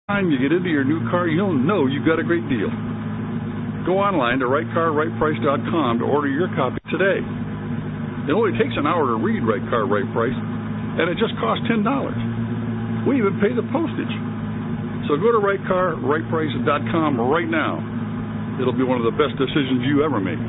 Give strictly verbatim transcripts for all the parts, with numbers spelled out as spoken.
Time you get into your new car, you'll know you got a great deal. Go online to right car right price dot com to order your copy today. It only takes an hour to read Right Car, Right Price, and it just costs ten dollars. We even pay the postage. So go to right car right price dot com right now. It'll be one of the best decisions you ever make.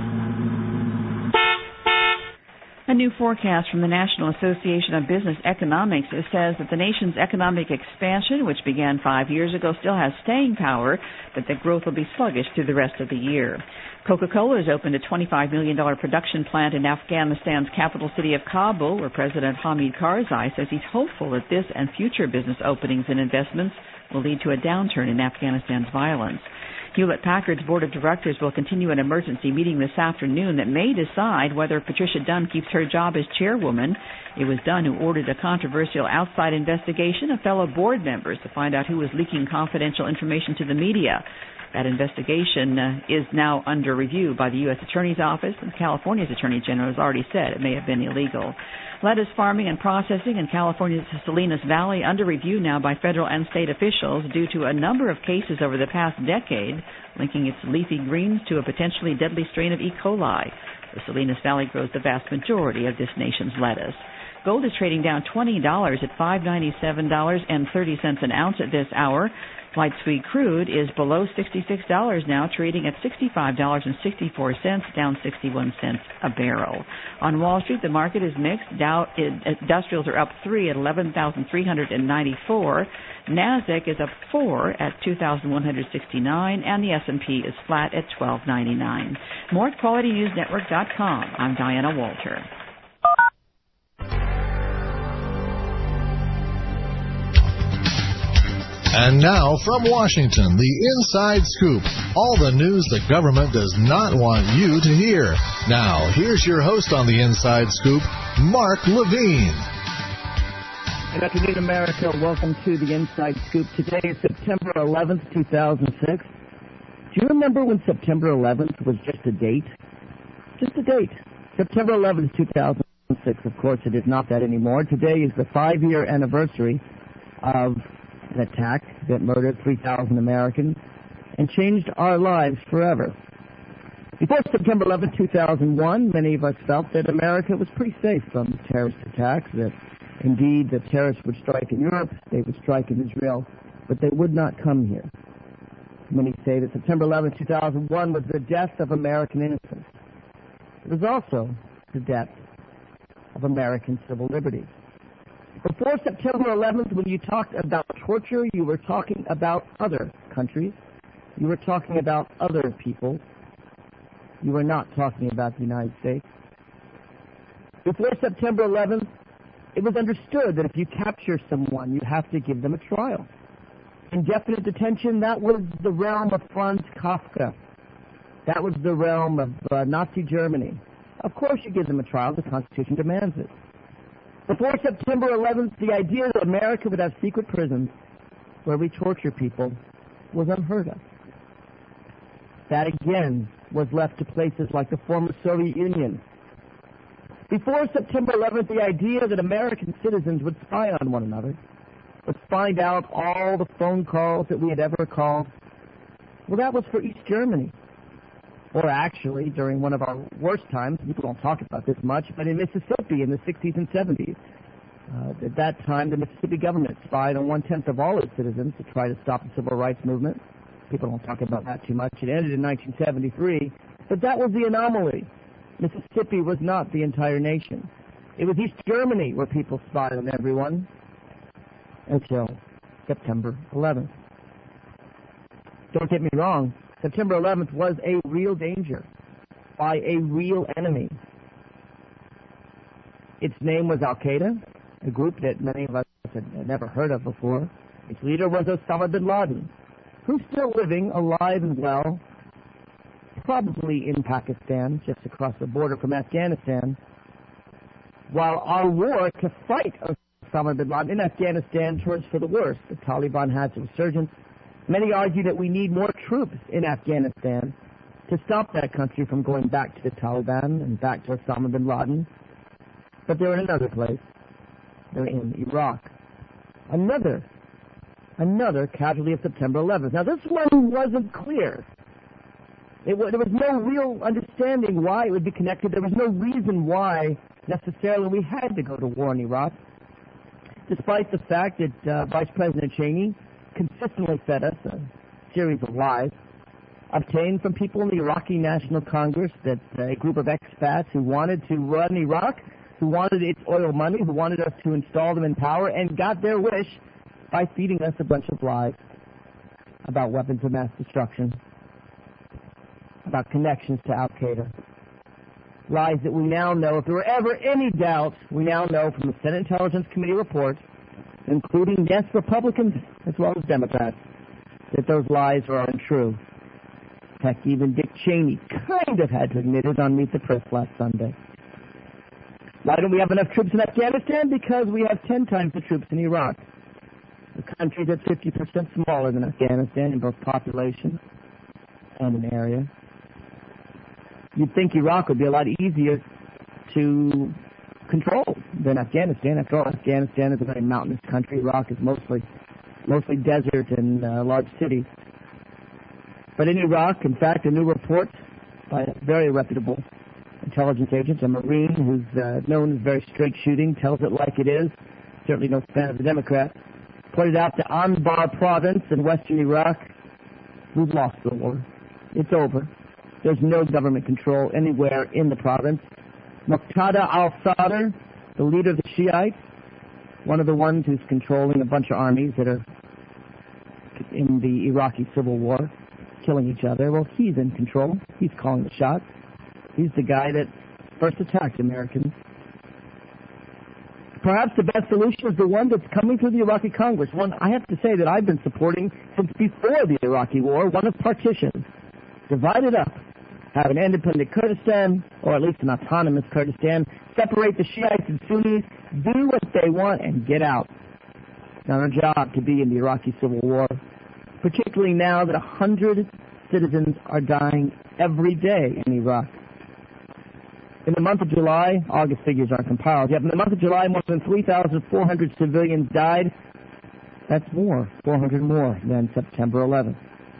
A new forecast from the National Association of Business Economics says that the nation's economic expansion, which began five years ago, still has staying power, but that growth will be sluggish through the rest of the year. Coca-Cola has opened a twenty-five million dollars production plant in Afghanistan's capital city of Kabul, where President Hamid Karzai says he's hopeful that this and future business openings and investments will lead to a downturn in Afghanistan's violence. Hewlett-Packard's board of directors will continue an emergency meeting this afternoon that may decide whether Patricia Dunn keeps her job as chairwoman. It was Dunn who ordered a controversial outside investigation of fellow board members to find out who was leaking confidential information to the media. That investigation uh, is now under review by the U S Attorney's Office, and California's Attorney General has already said it may have been illegal. Lettuce farming and processing in California's Salinas Valley under review now by federal and state officials due to a number of cases over the past decade linking its leafy greens to a potentially deadly strain of E. coli. The Salinas Valley grows the vast majority of this nation's lettuce. Gold is trading down twenty dollars at five hundred ninety-seven dollars and thirty cents an ounce at this hour. Light sweet crude is below sixty-six dollars now, trading at sixty-five dollars and sixty-four cents, down sixty-one cents a barrel. On Wall Street, the market is mixed. Dow industrials are up three at eleven thousand three hundred ninety-four. Nasdaq is up four at two thousand one hundred sixty-nine, and the S and P is flat at twelve ninety-nine. More at quality news network dot com. I'm Diana Walter. And now, from Washington, the Inside Scoop. All the news the government does not want you to hear. Now, here's your host on the Inside Scoop, Mark Levine. Good afternoon, America. Welcome to the Inside Scoop. Today is September eleventh, two thousand six. Do you remember when September eleventh was just a date? Just a date. September eleventh, two thousand six. Of course, it is not that anymore. Today is the five-year anniversary of an attack that murdered three thousand Americans and changed our lives forever. Before September eleventh, two thousand one, many of us felt that America was pretty safe from terrorist attacks, that indeed the terrorists would strike in Europe, they would strike in Israel, but they would not come here. Many say that September eleventh, two thousand one was the death of American innocence. It was also the death of American civil liberties. Before September eleventh, when you talked about torture, you were talking about other countries. You were talking about other people. You were not talking about the United States. Before September eleventh, it was understood that if you capture someone, you have to give them a trial. Indefinite detention, that was the realm of Franz Kafka. That was the realm of uh, Nazi Germany. Of course you give them a trial. The Constitution demands it. Before September eleventh, the idea that America would have secret prisons where we torture people was unheard of. That, again, was left to places like the former Soviet Union. Before September eleventh, the idea that American citizens would spy on one another, would find out all the phone calls that we had ever called, well, that was for East Germany. Or actually, during one of our worst times, people don't talk about this much, but in Mississippi in the sixties and seventies. Uh, at that time, the Mississippi government spied on one-tenth of all its citizens to try to stop the civil rights movement. People don't talk about that too much. It ended in nineteen seventy-three, but that was the anomaly. Mississippi was not the entire nation. It was East Germany where people spied on everyone until September eleventh. Don't get me wrong. September eleventh was a real danger by a real enemy. Its name was Al-Qaeda, a group that many of us had never heard of before. Its leader was Osama bin Laden, who's still living, alive and well, probably in Pakistan, just across the border from Afghanistan, while our war to fight Osama bin Laden in Afghanistan turns for the worse. The Taliban has a resurgence. Many argue that we need more troops in Afghanistan to stop that country from going back to the Taliban and back to Osama bin Laden. But they're in another place. They're in Iraq. Another Another casualty of September eleventh. Now, this one wasn't clear. It, there was no real understanding why it would be connected. There was no reason why necessarily we had to go to war in Iraq, despite the fact that uh, Vice President Cheney consistently fed us a series of lies obtained from people in the Iraqi National Congress, that uh, a group of expats who wanted to run Iraq, who wanted its oil money, who wanted us to install them in power, and got their wish by feeding us a bunch of lies about weapons of mass destruction, about connections to Al-Qaeda. Lies that we now know, if there were ever any doubt, we now know from the Senate Intelligence Committee report, including, yes, Republicans as well as Democrats, that those lies are untrue. Heck, even Dick Cheney kind of had to admit it on Meet the Press last Sunday. Why don't we have enough troops in Afghanistan? Because we have ten times the troops in Iraq. The country that's fifty percent smaller than Afghanistan in both population and in area. You'd think Iraq would be a lot easier to control than Afghanistan. After all, Afghanistan is a very mountainous country. Iraq is mostly mostly desert and uh, large cities. But in Iraq, in fact, a new report by a very reputable intelligence agent, a Marine who's uh, known as very straight shooting, tells it like it is, certainly no fan of the Democrats, pointed out that Anbar province in western Iraq, we've lost the war. It's over. There's no government control anywhere in the province. Muqtada al-Sadr, the leader of the Shiites, one of the ones who's controlling a bunch of armies that are in the Iraqi civil war, killing each other. Well, he's in control. He's calling the shots. He's the guy that first attacked Americans. Perhaps the best solution is the one that's coming through the Iraqi Congress. One I have to say that I've been supporting since before the Iraqi war, one of partition. Divide it up. Have an independent Kurdistan, or at least an autonomous Kurdistan. Separate the Shiites and Sunnis. Do what they want and get out. It's not our job to be in the Iraqi civil war, particularly now that a hundred citizens are dying every day in Iraq. In the month of July, August figures aren't compiled yet, in the month of July, more than three thousand four hundred civilians died. That's more, four hundred more than September eleventh.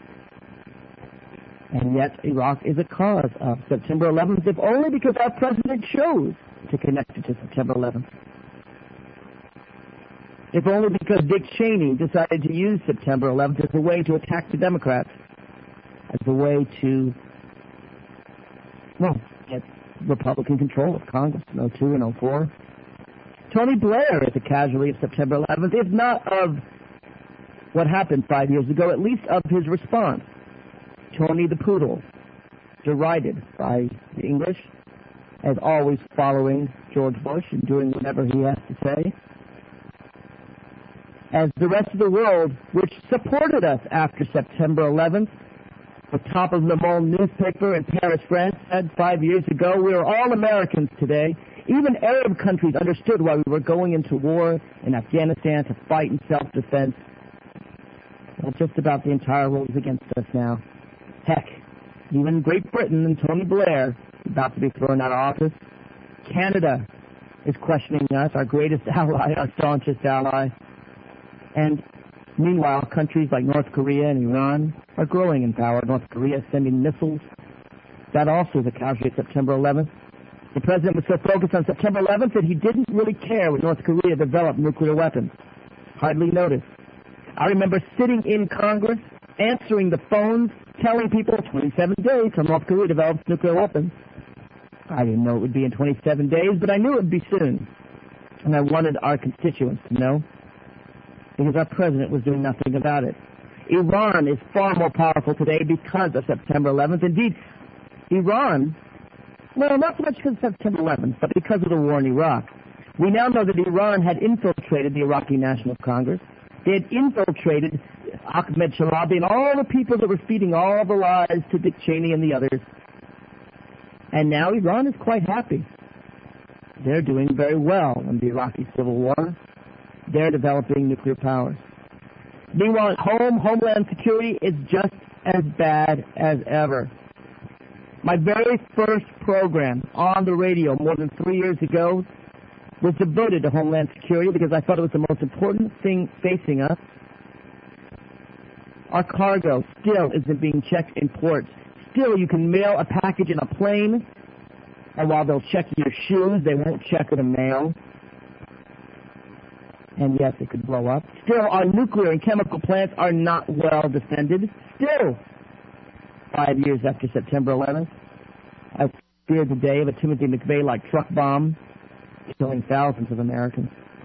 And yet, Iraq is a cause of September eleventh, if only because our president chose to connect it to September eleventh. If only because Dick Cheney decided to use September eleventh as a way to attack the Democrats, as a way to, well, get Republican control of Congress in oh two and oh four. Tony Blair is a casualty of September eleventh, if not of what happened five years ago, at least of his response. Tony the Poodle, derided by the English, as always following George Bush and doing whatever he has to say. As the rest of the world, which supported us after September eleventh, the top of Le Monde newspaper in Paris, France, said five years ago, we are all Americans today. Even Arab countries understood why we were going into war in Afghanistan to fight in self-defense. Well, just about the entire world is against us now. Heck, even Great Britain and Tony Blair about to be thrown out of office. Canada is questioning us, our greatest ally, our staunchest ally. And meanwhile, countries like North Korea and Iran are growing in power. North Korea sending missiles. That also is a casualty of September eleventh. The president was so focused on September eleventh that he didn't really care when North Korea developed nuclear weapons. Hardly noticed. I remember sitting in Congress, answering the phones, telling people twenty-seven days till North Korea develops nuclear weapons. I didn't know it would be in twenty-seven days, but I knew it would be soon. And I wanted our constituents to know, because our president was doing nothing about it. Iran is far more powerful today because of September eleventh. Indeed, Iran, well, not so much because of September eleventh, but because of the war in Iraq. We now know that Iran had infiltrated the Iraqi National Congress. They had infiltrated Ahmed Sharabi and all the people that were feeding all the lies to Dick Cheney and the others. And now Iran is quite happy. They're doing very well in the Iraqi civil war. They're developing nuclear powers. Meanwhile, at home, Homeland Security is just as bad as ever. My very first program on the radio more than three years ago was devoted to Homeland Security because I thought it was the most important thing facing us. Our cargo still isn't being checked in ports. Still, you can mail a package in a plane, and while they'll check your shoes, they won't check the mail. And yes, it could blow up. Still, our nuclear and chemical plants are not well defended. Still, five years after September eleventh, I feared the day of a Timothy McVeigh-like truck bomb, killing thousands of Americans.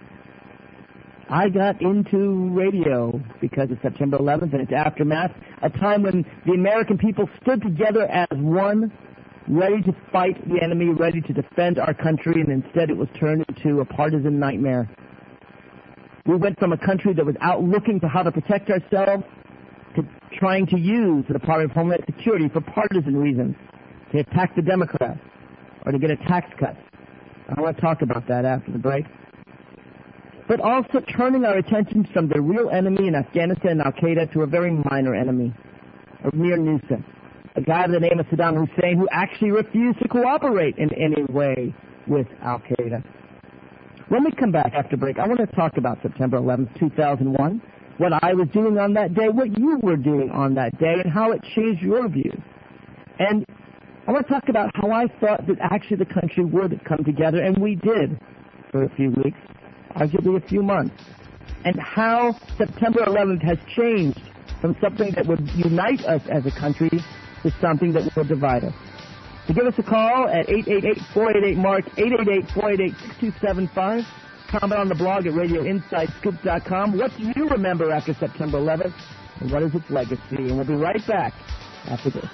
I got into radio because of September eleventh and its aftermath, a time when the American people stood together as one, ready to fight the enemy, ready to defend our country, and instead it was turned into a partisan nightmare. We went from a country that was out looking for how to protect ourselves to trying to use the Department of Homeland Security for partisan reasons, to attack the Democrats or to get a tax cut. I want to talk about that after the break. But also turning our attention from the real enemy in Afghanistan and Al-Qaeda to a very minor enemy, a mere nuisance, a guy by the name of Saddam Hussein who actually refused to cooperate in any way with Al-Qaeda. When we come back after break, I want to talk about September eleventh, two thousand one, what I was doing on that day, what you were doing on that day, and how it changed your views. And I want to talk about how I thought that actually the country would come together, and we did for a few weeks, arguably a few months, and how September eleventh has changed from something that would unite us as a country to something that will divide us. So give us a call at eight eight eight, four eight eight, MARK, eight eight eight, four eight eight, six two seven five. Comment on the blog at radio inside scoop dot com. What do you remember after September eleventh, and what is its legacy? And we'll be right back after this.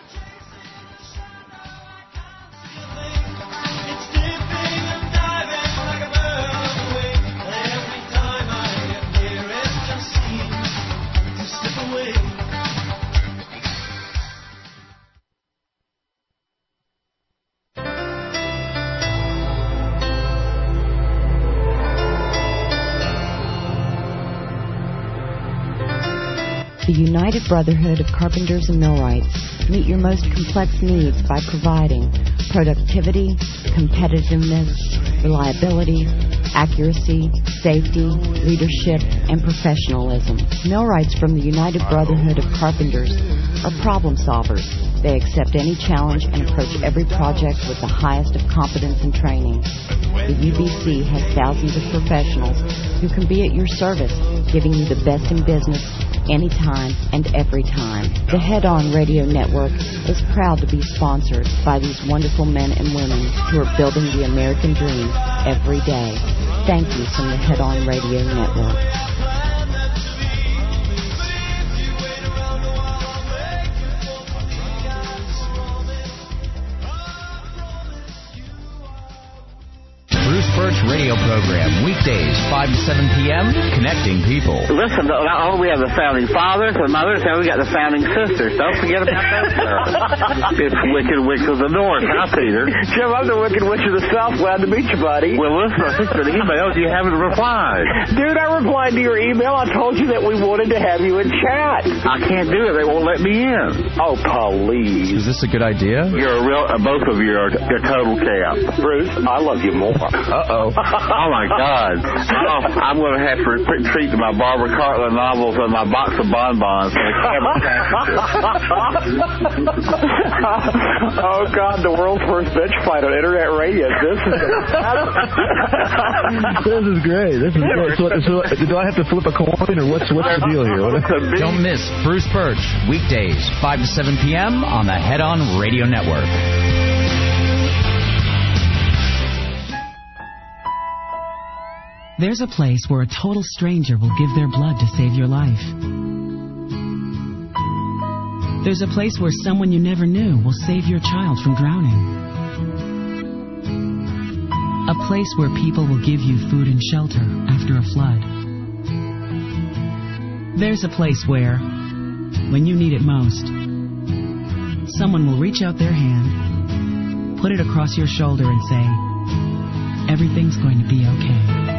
The United Brotherhood of Carpenters and Millwrights meet your most complex needs by providing productivity, competitiveness, reliability, accuracy, safety, leadership, and professionalism. Millwrights from the United Brotherhood of Carpenters are problem solvers. They accept any challenge and approach every project with the highest of competence and training. The U B C has thousands of professionals who can be at your service, giving you the best in business anytime and every time. The Head On Radio Network is proud to be sponsored by these wonderful men and women who are building the American dream every day. Thank you from the Head On Radio Network. Birch radio program, weekdays, five to seven p.m., connecting people. Listen, not only we have the founding fathers and mothers, now we got the founding sisters. Don't forget about that, sir. It's Wicked Witch of the North, huh, Peter? Jim, I'm the Wicked Witch of the South. Glad to meet you, buddy. Well, listen, I sent an email. You haven't replied. Dude, I replied to your email. I told you that we wanted to have you in chat. I can't do it. They won't let me in. Oh, please. Is this a good idea? You're a real, uh, both of you are a total cap. Bruce, I love you more. Uh-oh. Oh, my God. Oh, I'm going to have to retreat to my Barbara Cartland novels and my box of bonbons. Oh, God, the world's first bitch fight on internet radio. This is This is great. This is great. So, so, do I have to flip a coin, or what's, what's the deal here? What Don't miss Bruce Birch, weekdays, five to seven p.m. on the Head On Radio Network. There's a place where a total stranger will give their blood to save your life. There's a place where someone you never knew will save your child from drowning. A place where people will give you food and shelter after a flood. There's a place where, when you need it most, someone will reach out their hand, put it across your shoulder and say, "Everything's going to be okay."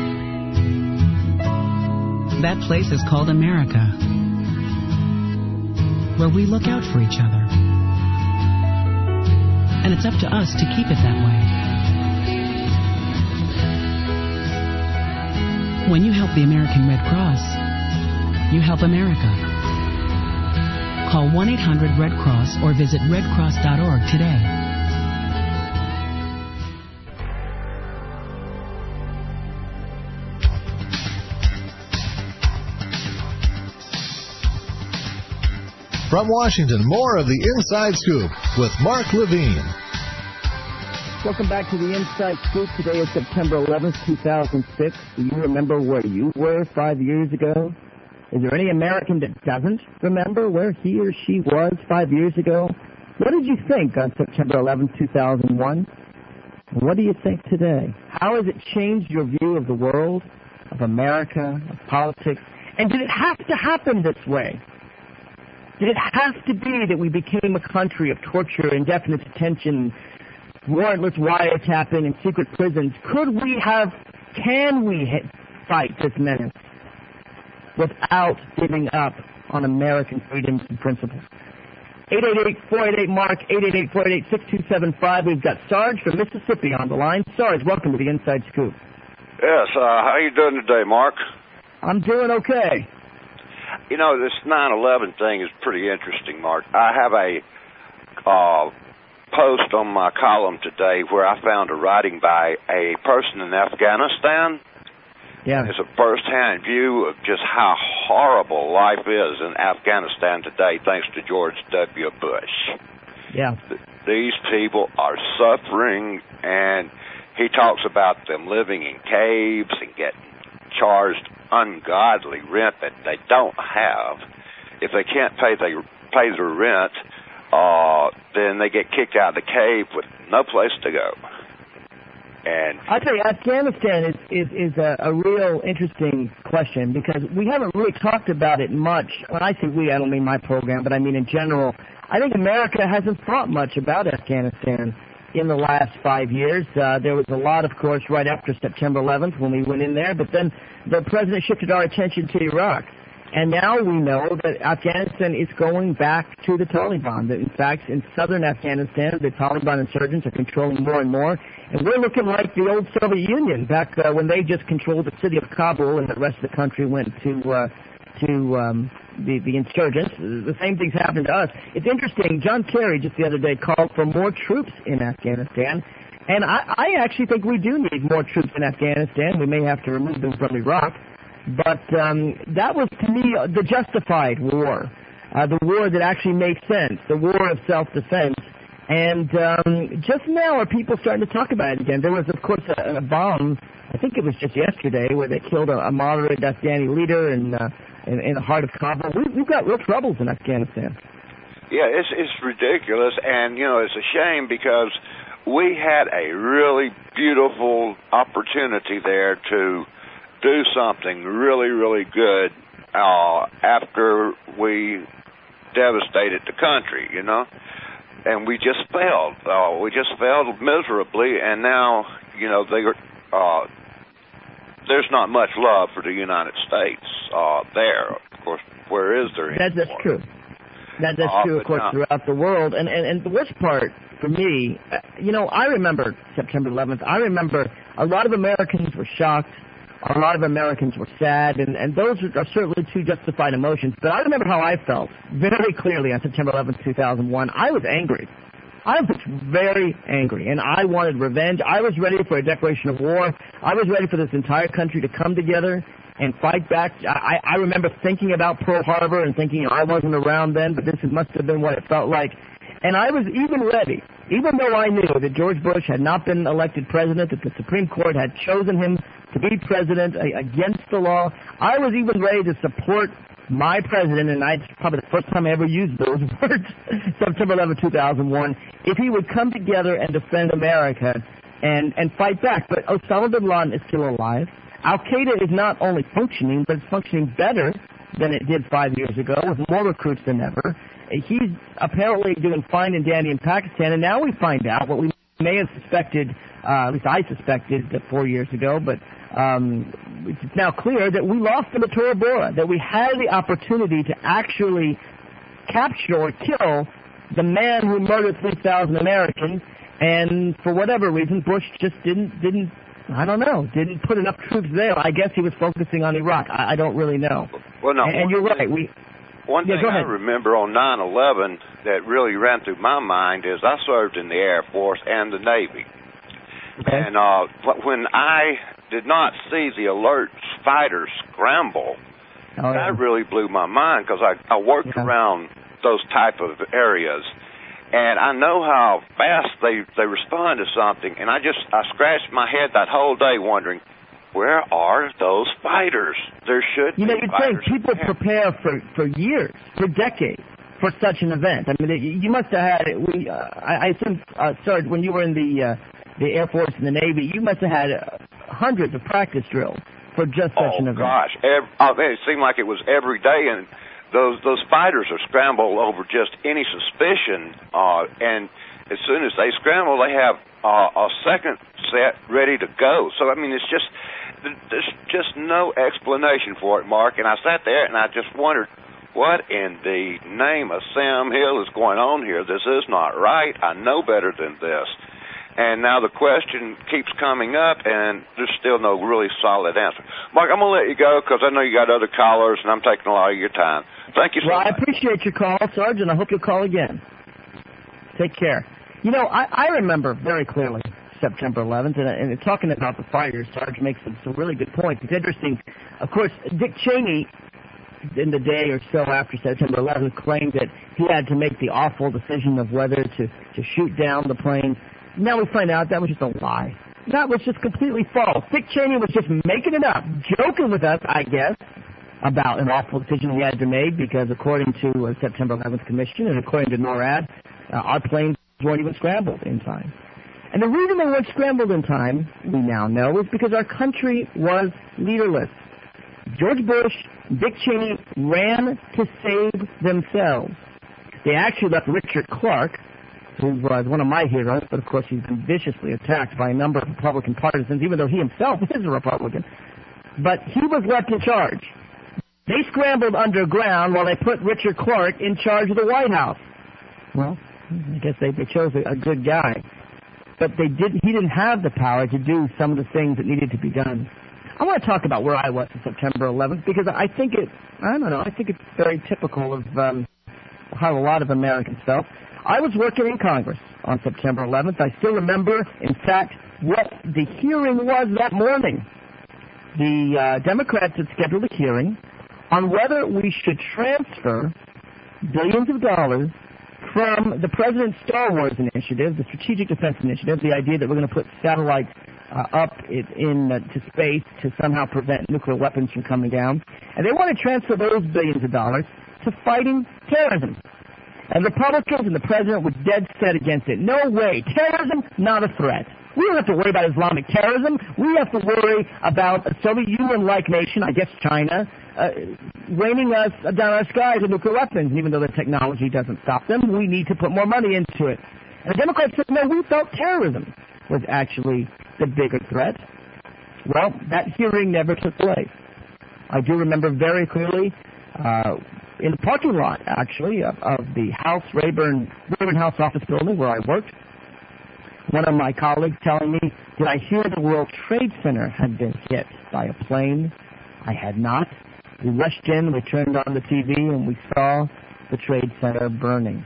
That place is called America, where we look out for each other. And it's up to us to keep it that way. When you help the American Red Cross, you help America. Call one eight hundred red cross or visit red cross dot org today. From Washington, more of the Inside Scoop with Mark Levine. Welcome back to the Inside Scoop. Today is September eleventh, two thousand six. Do you remember where you were five years ago? Is there any American that doesn't remember where he or she was five years ago? What did you think on September eleventh, two thousand one? What do you think today? How has it changed your view of the world, of America, of politics? And did it have to happen this way? Did it have to be that we became a country of torture, indefinite detention, warrantless wiretapping, and secret prisons? Could we have, can we hit, fight this menace without giving up on American freedoms and principles? eight eight eight, four eight eight, MARK, eight eight eight, four eight eight, six two seven five. We've got Sarge from Mississippi on the line. Sarge, welcome to the Inside Scoop. Yes, uh, how you doing today, Mark? I'm doing okay. You know, this nine eleven thing is pretty interesting, Mark. I have a uh, post on my column today where I found a writing by a person in Afghanistan. Yeah. It's a first-hand view of just how horrible life is in Afghanistan today, thanks to George W. Bush. Yeah. These people are suffering, and he talks about them living in caves and getting charged ungodly rent that they don't have. If they can't pay the pay their rent, uh, then they get kicked out of the cave with no place to go. And I tell you, Afghanistan is is, is a, a real interesting question because we haven't really talked about it much. When I say we, I don't mean my program, but I mean in general. I think America hasn't thought much about Afghanistan in the last five years. Uh, there was a lot, of course, right after September eleventh when we went in there, but then the president shifted our attention to Iraq. And now we know that Afghanistan is going back to the Taliban. That in fact, in southern Afghanistan, the Taliban insurgents are controlling more and more. And we're looking like the old Soviet Union back uh, when they just controlled the city of Kabul and the rest of the country went to uh, to um, the, the insurgents. The same thing's happened to us. It's interesting. John Kerry just the other day called for more troops in Afghanistan. And I, I actually think we do need more troops in Afghanistan. We may have to remove them from Iraq. But um, that was, to me, the justified war, uh, the war that actually makes sense, the war of self-defense. And um, just now are people starting to talk about it again. There was, of course, a, a bomb, I think it was just yesterday, where they killed a, a moderate Afghani leader in, uh, in, in the heart of Kabul. We, we've got real troubles in Afghanistan. Yeah, it's, it's ridiculous. And, you know, it's a shame because we had a really beautiful opportunity there to do something really, really good uh, after we devastated the country, you know, and we just failed. Uh, we just failed miserably, and now, you know, they uh, there's not much love for the United States uh, there. Of course, where is there anymore? That, that's true. That, that's uh, true, of course, now, throughout the world. And, and, and the worst part for me, uh, you know, I remember September eleventh. I remember a lot of Americans were shocked. A lot of Americans were sad, and, and those are certainly two justified emotions. But I remember how I felt very clearly on September eleventh, two thousand one. I was angry. I was very angry, and I wanted revenge. I was ready for a declaration of war. I was ready for this entire country to come together and fight back. I, I remember thinking about Pearl Harbor and thinking, you know, I wasn't around then, but this must have been what it felt like. And I was even ready, even though I knew that George Bush had not been elected president, that the Supreme Court had chosen him to be president against the law. I was even ready to support my president, and it's probably the first time I ever used those words, September eleventh, two thousand one, if he would come together and defend America and, and fight back. But Osama bin Laden is still alive. Al-Qaeda is not only functioning, but it's functioning better than it did five years ago, with more recruits than ever. He's apparently doing fine and dandy in Pakistan, and now we find out what we may have suspected, uh, at least I suspected four years ago, but um, it's now clear that we lost in the Tora Bora, that we had the opportunity to actually capture or kill the man who murdered three thousand Americans, and for whatever reason, Bush just didn't, didn't, I don't know, didn't put enough troops there. I guess he was focusing on Iraq. I, I don't really know. Well, no. And, and you're right. We one yeah, thing go I ahead. remember on nine eleven that really ran through my mind is I served in the Air Force and the Navy. Okay. And uh, when I did not see the alert fighters scramble, oh, yeah. that really blew my mind because I, I worked yeah. around those type of areas. And I know how fast they, they respond to something. And I just, I scratched my head that whole day wondering, where are those fighters? There should you be know, you're fighters. saying people prepare for, for years, for decades, for such an event. I mean, it, you must have had it. We, uh, I, I assume, uh, Sarge, when you were in the uh, the Air Force and the Navy, you must have had uh, hundreds of practice drills for just such oh, an event. Oh gosh, every, I mean, it seemed like it was every day, and those those fighters are scrambled over just any suspicion, uh, and as soon as they scramble, they have uh, a second set ready to go. So I mean, it's just. There's just no explanation for it, Mark. And I sat there and I just wondered, what in the name of Sam Hill is going on here? This is not right. I know better than this. And now the question keeps coming up, and there's still no really solid answer. Mark, I'm going to let you go because I know you got other callers, and I'm taking a lot of your time. Thank you so well, much. Well, I appreciate your call, Sarge, and I hope you'll call again. Take care. You know, I, I remember very clearly September eleventh, and, and talking about the fires, Sarge makes some, some really good points. It's interesting. Of course, Dick Cheney, in the day or so after September eleventh, claimed that he had to make the awful decision of whether to, to shoot down the plane. Now we find out that was just a lie. That was just completely false. Dick Cheney was just making it up, joking with us, I guess, about an awful decision he had to make because according to uh, September eleventh Commission and according to NORAD, uh, our planes weren't even scrambled in time. And the reason they weren't scrambled in time, we now know, is because our country was leaderless. George Bush, Dick Cheney ran to save themselves. They actually left Richard Clark, who was one of my heroes, but of course he's been viciously attacked by a number of Republican partisans, even though he himself is a Republican. But he was left in charge. They scrambled underground while they put Richard Clark in charge of the White House. Well, I guess they, they chose a, a good guy. But they didn't. He didn't have the power to do some of the things that needed to be done. I want to talk about where I was on September eleventh because I think it. I don't know. I think it's very typical of um, how a lot of Americans felt. I was working in Congress on September eleventh. I still remember, in fact, what the hearing was that morning. The uh, Democrats had scheduled a hearing on whether we should transfer billions of dollars from the President's Star Wars initiative, the Strategic Defense Initiative, the idea that we're going to put satellites uh, up in, in uh, to space to somehow prevent nuclear weapons from coming down. And they want to transfer those billions of dollars to fighting terrorism. And Republicans and the President were dead set against it. No way. Terrorism, not a threat. We don't have to worry about Islamic terrorism. We have to worry about a Soviet Union-like nation, I guess China, uh, raining us down our skies with nuclear weapons. And even though the technology doesn't stop them, we need to put more money into it. And the Democrats said, no, we felt terrorism was actually the bigger threat. Well, that hearing never took place. I do remember very clearly uh, in the parking lot, actually, of, of the House, Rayburn, Rayburn House office building where I worked, one of my colleagues telling me, did I hear the World Trade Center had been hit by a plane? I had not. We rushed in, we turned on the T V, and we saw the Trade Center burning.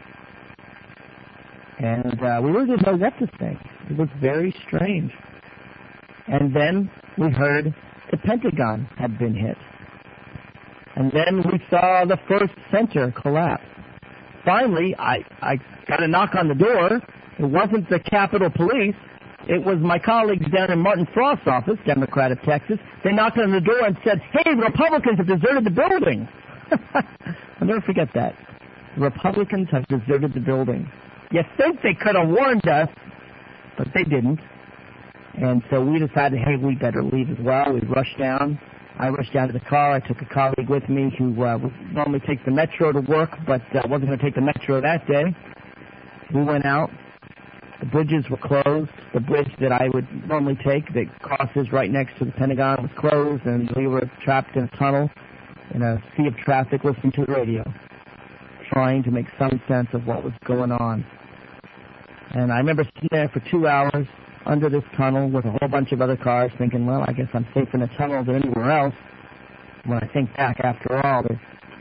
And uh, we really didn't know what to think. It was very strange. And then we heard the Pentagon had been hit. And then we saw the first center collapse. Finally, I, I got a knock on the door. It wasn't the Capitol Police. It was my colleagues down in Martin Frost's office, Democrat of Texas. They knocked on the door and said, hey, the Republicans have deserted the building. I'll never forget that. The Republicans have deserted the building. You think they could have warned us, but they didn't. And so we decided, hey, we better leave as well. We rushed down. I rushed down to the car. I took a colleague with me who uh, normally takes the Metro to work, but uh, wasn't going to take the Metro that day. We went out. The bridges were closed. The bridge that I would normally take that crosses right next to the Pentagon was closed, and we were trapped in a tunnel in a sea of traffic listening to the radio, trying to make some sense of what was going on. And I remember sitting there for two hours under this tunnel with a whole bunch of other cars thinking, well, I guess I'm safe in a tunnel than anywhere else. When I think back, after all, there's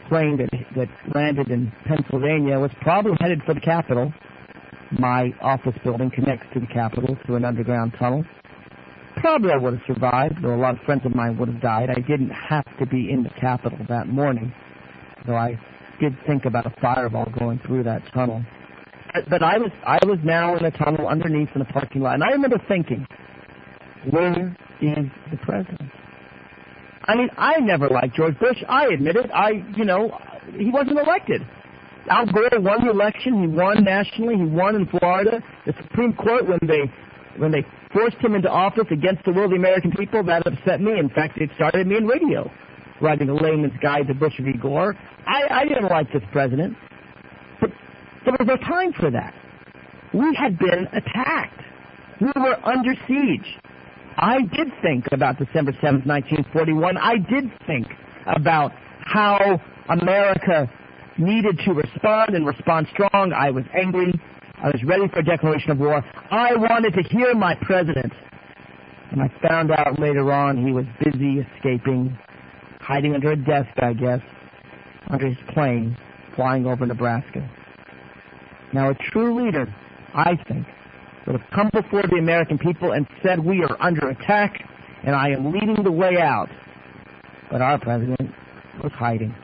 plane that, that landed in Pennsylvania was probably headed for the Capitol. My office building connects to the Capitol through an underground tunnel. Probably I would have survived, though a lot of friends of mine would have died. I didn't have to be in the Capitol that morning, though I did think about a fireball going through that tunnel. But, but I was I was now in a tunnel underneath in the parking lot, and I remember thinking, where is the president? I mean, I never liked George Bush. I admit it. I, you know, he wasn't elected. Al Gore won the election. He won nationally. He won in Florida. The Supreme Court, when they when they forced him into office against the will of the American people, that upset me. In fact, it started me in radio, writing a layman's guide to Bush v. Gore. I, I didn't like this president. But there was no time for that. We had been attacked. We were under siege. I did think about December seventh, nineteen forty-one. I did think about how America needed to respond and respond strong. I was angry. I was ready for a declaration of war. I wanted to hear my president. And I found out later on he was busy escaping, hiding under a desk, I guess, under his plane, flying over Nebraska. Now, a true leader, I think, would have come before the American people and said, we are under attack, and I am leading the way out. But our president was hiding.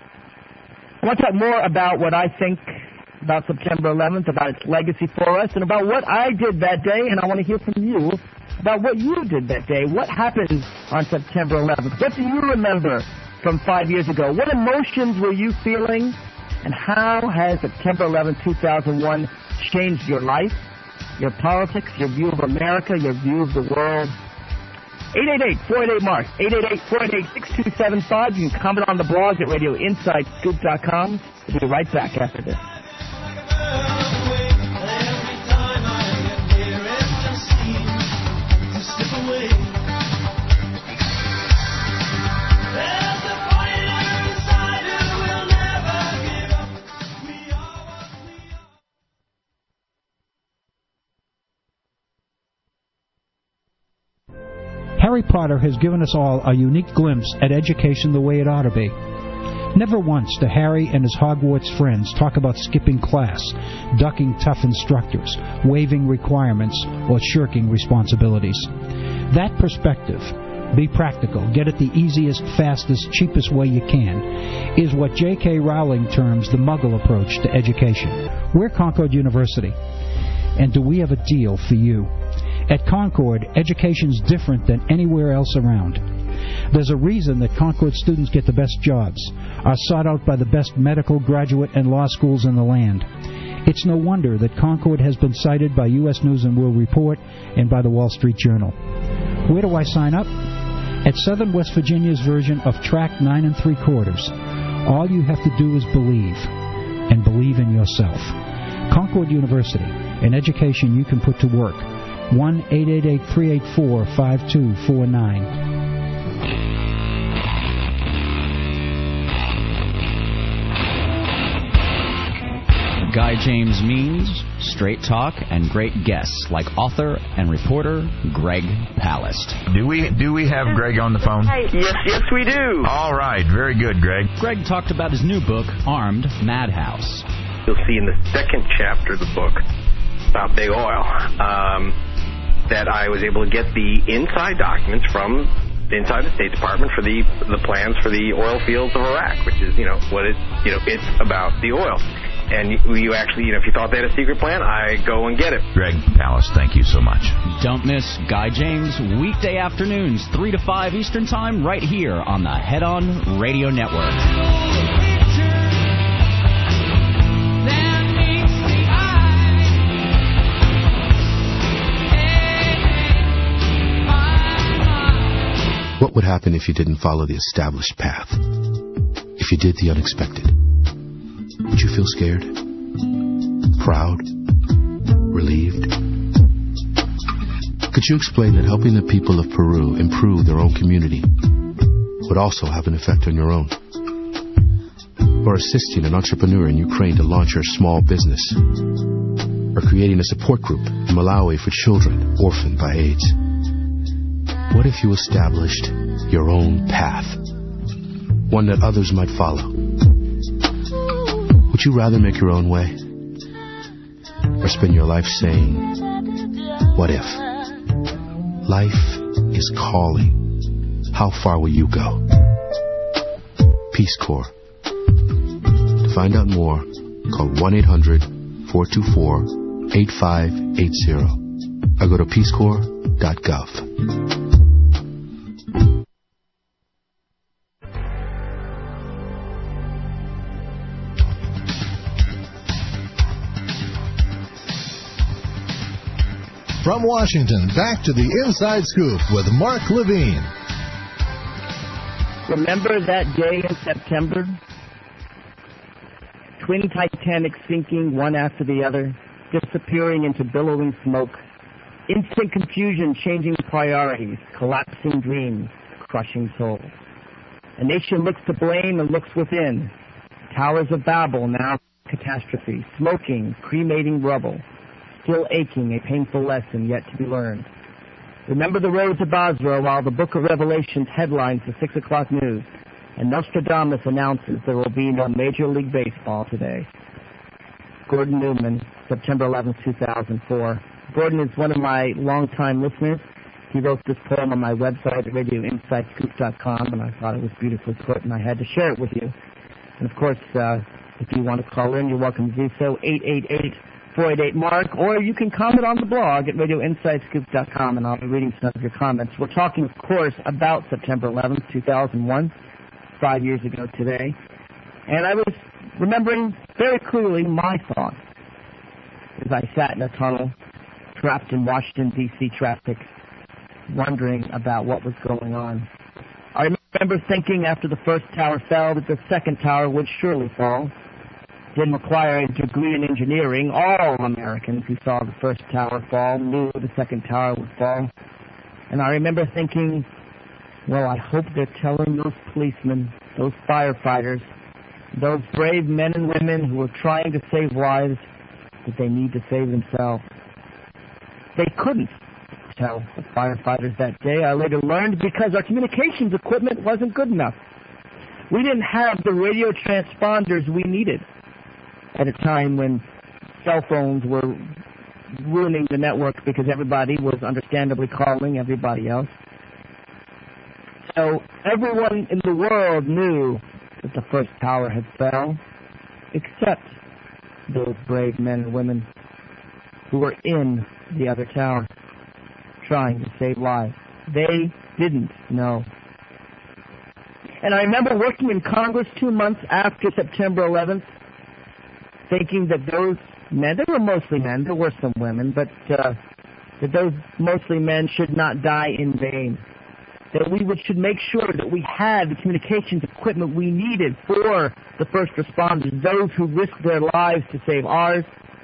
I want to talk more about what I think about September eleventh, about its legacy for us, and about what I did that day, and I want to hear from you about what you did that day. What happened on September eleventh? What do you remember from five years ago? What emotions were you feeling, and how has September eleventh, two thousand one changed your life, your politics, your view of America, your view of the world? eight eight eight, four eight eight, MARK, eight eight eight, four eight eight, six two seven five. You can comment on the blog at radio inside scoop dot com. We'll be right back after this. Harry Potter has given us all a unique glimpse at education the way it ought to be. Never once do Harry and his Hogwarts friends talk about skipping class, ducking tough instructors, waiving requirements, or shirking responsibilities. That perspective, be practical, get it the easiest, fastest, cheapest way you can, is what J K Rowling terms the Muggle approach to education. We're Concord University, and do we have a deal for you? At Concord, education's different than anywhere else around. There's a reason that Concord students get the best jobs, are sought out by the best medical, graduate, and law schools in the land. It's no wonder that Concord has been cited by U S News and World Report and by the Wall Street Journal. Where do I sign up? At Southern West Virginia's version of Track nine and three quarters. All you have to do is believe, and believe in yourself. Concord University, an education you can put to work. one eight eight eight, three eight four, five two four nine. Guy James Means, straight talk, and great guests like author and reporter Greg Palast. Do we do we have Greg on the phone? Yes, yes, we do. All right, very good, Greg. Greg talked about his new book, Armed Madhouse. You'll see in the second chapter of the book about big oil um, that I was able to get the inside documents from inside the State Department for the the plans for the oil fields of Iraq, which is, you know, what it, you know, it's about the oil. And you, you actually, you know, if you thought they had a secret plan, I go and get it. Greg Palast, thank you so much. Don't miss Guy James weekday afternoons, three to five Eastern Time, right here on the Head On Radio Network. What would happen if you didn't follow the established path? If you did the unexpected? Would you feel scared? Proud? Relieved? Could you explain that helping the people of Peru improve their own community would also have an effect on your own? Or assisting an entrepreneur in Ukraine to launch her small business? Or creating a support group in Malawi for children orphaned by AIDS? What if you established your own path? one that others might follow. Would you rather make your own way? Or spend your life saying, what if? Life is calling. How far will you go? Peace Corps. To find out more, call one eight hundred four two four eight five eight zero or go to peace corps dot gov. From Washington, back to the Inside Scoop with Mark Levine. Remember that day in September? Twin Titanics sinking one after the other, disappearing into billowing smoke. Instant confusion, changing priorities, collapsing dreams, crushing souls. A nation looks to blame and looks within. Towers of Babel, now catastrophe. Smoking, cremating rubble. Still aching, a painful lesson yet to be learned. Remember the roads of Basra while the Book of Revelations headlines the six o'clock news, and Nostradamus announces there will be no Major League Baseball today. Gordon Newman, September eleventh, two thousand four. Gordon is one of my longtime listeners. He wrote this poem on my website at radio inside scoop dot com, and I thought it was beautifully put, and I had to share it with you. And, of course, uh, if you want to call in, you're welcome to do so, eight eight eight, four eight eight, MARK, or you can comment on the blog at radio inside scoop dot com, and I'll be reading some of your comments. We're talking, of course, about September eleventh, two thousand one, five years ago today. And I was remembering very clearly my thoughts as I sat in a tunnel, trapped in Washington, D C traffic, wondering about what was going on. I remember thinking after the first tower fell that the second tower would surely fall. Didn't require a degree in engineering. All Americans who saw the first tower fall knew the second tower would fall. And I remember thinking, well, I hope they're telling those policemen, those firefighters, those brave men and women who are trying to save lives, that they need to save themselves. They couldn't tell the firefighters that day. I later learned because our communications equipment wasn't good enough. We didn't have the radio transponders we needed at a time when cell phones were ruining the network because everybody was understandably calling everybody else. So everyone in the world knew that the first tower had fell, except those brave men and women who were in the other tower trying to save lives. They didn't know. And I remember working in Congress two months after September eleventh, thinking that those men, they were mostly men, there were some women, but uh, that those mostly men should not die in vain. That we would, should make sure that we had the communications equipment we needed for the first responders, those who risked their lives to save ours.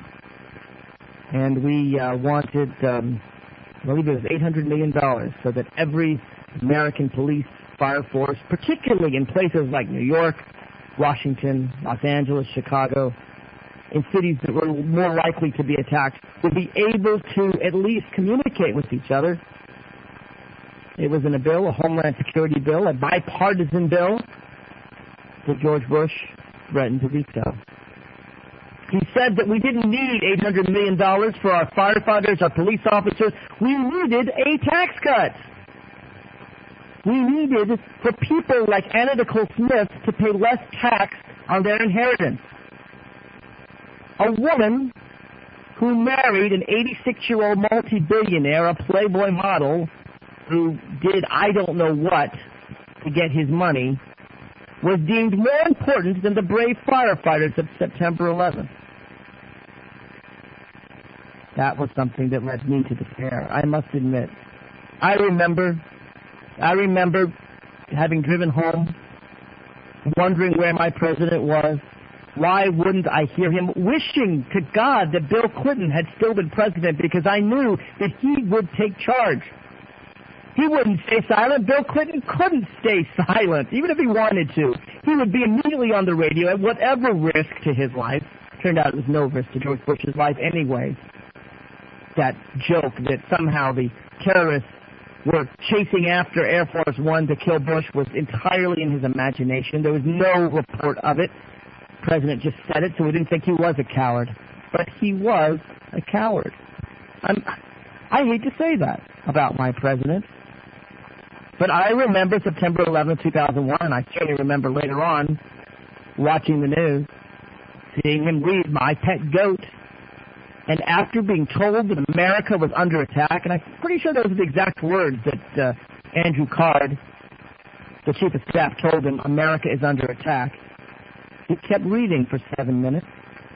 And we uh, wanted, um, I believe it was eight hundred million dollars, so that every American police fire force, particularly in places like New York, Washington, Los Angeles, Chicago, in cities that were more likely to be attacked, would be able to at least communicate with each other. It was in a bill, a Homeland Security bill, a bipartisan bill that George Bush threatened to veto. He said that we didn't need eight hundred million dollars for our firefighters, our police officers. We needed a tax cut. We needed for people like Anna Nicole Smith to pay less tax on their inheritance. A woman who married an eighty-six-year-old multi-billionaire, a Playboy model, who did I don't know what to get his money, was deemed more important than the brave firefighters of September eleventh. That was something that led me to despair, I must admit. I remember, I remember having driven home, wondering where my president was. Why wouldn't I hear him wishing to God that Bill Clinton had still been president, because I knew that he would take charge. He wouldn't stay silent. Bill Clinton couldn't stay silent, even if he wanted to. He would be immediately on the radio at whatever risk to his life. Turned out it was no risk to George Bush's life anyway. That joke that somehow the terrorists were chasing after Air Force One to kill Bush was entirely in his imagination. There was no report of it. The president just said it, so we didn't think he was a coward. But he was a coward. I'm, I hate to say that about my president. But I remember September eleventh, two thousand one, and I certainly remember later on watching the news, seeing him read My Pet Goat. And after being told that America was under attack, and I'm pretty sure those are the exact words that uh, Andrew Card, the chief of staff, told him, America is under attack, he kept reading for seven minutes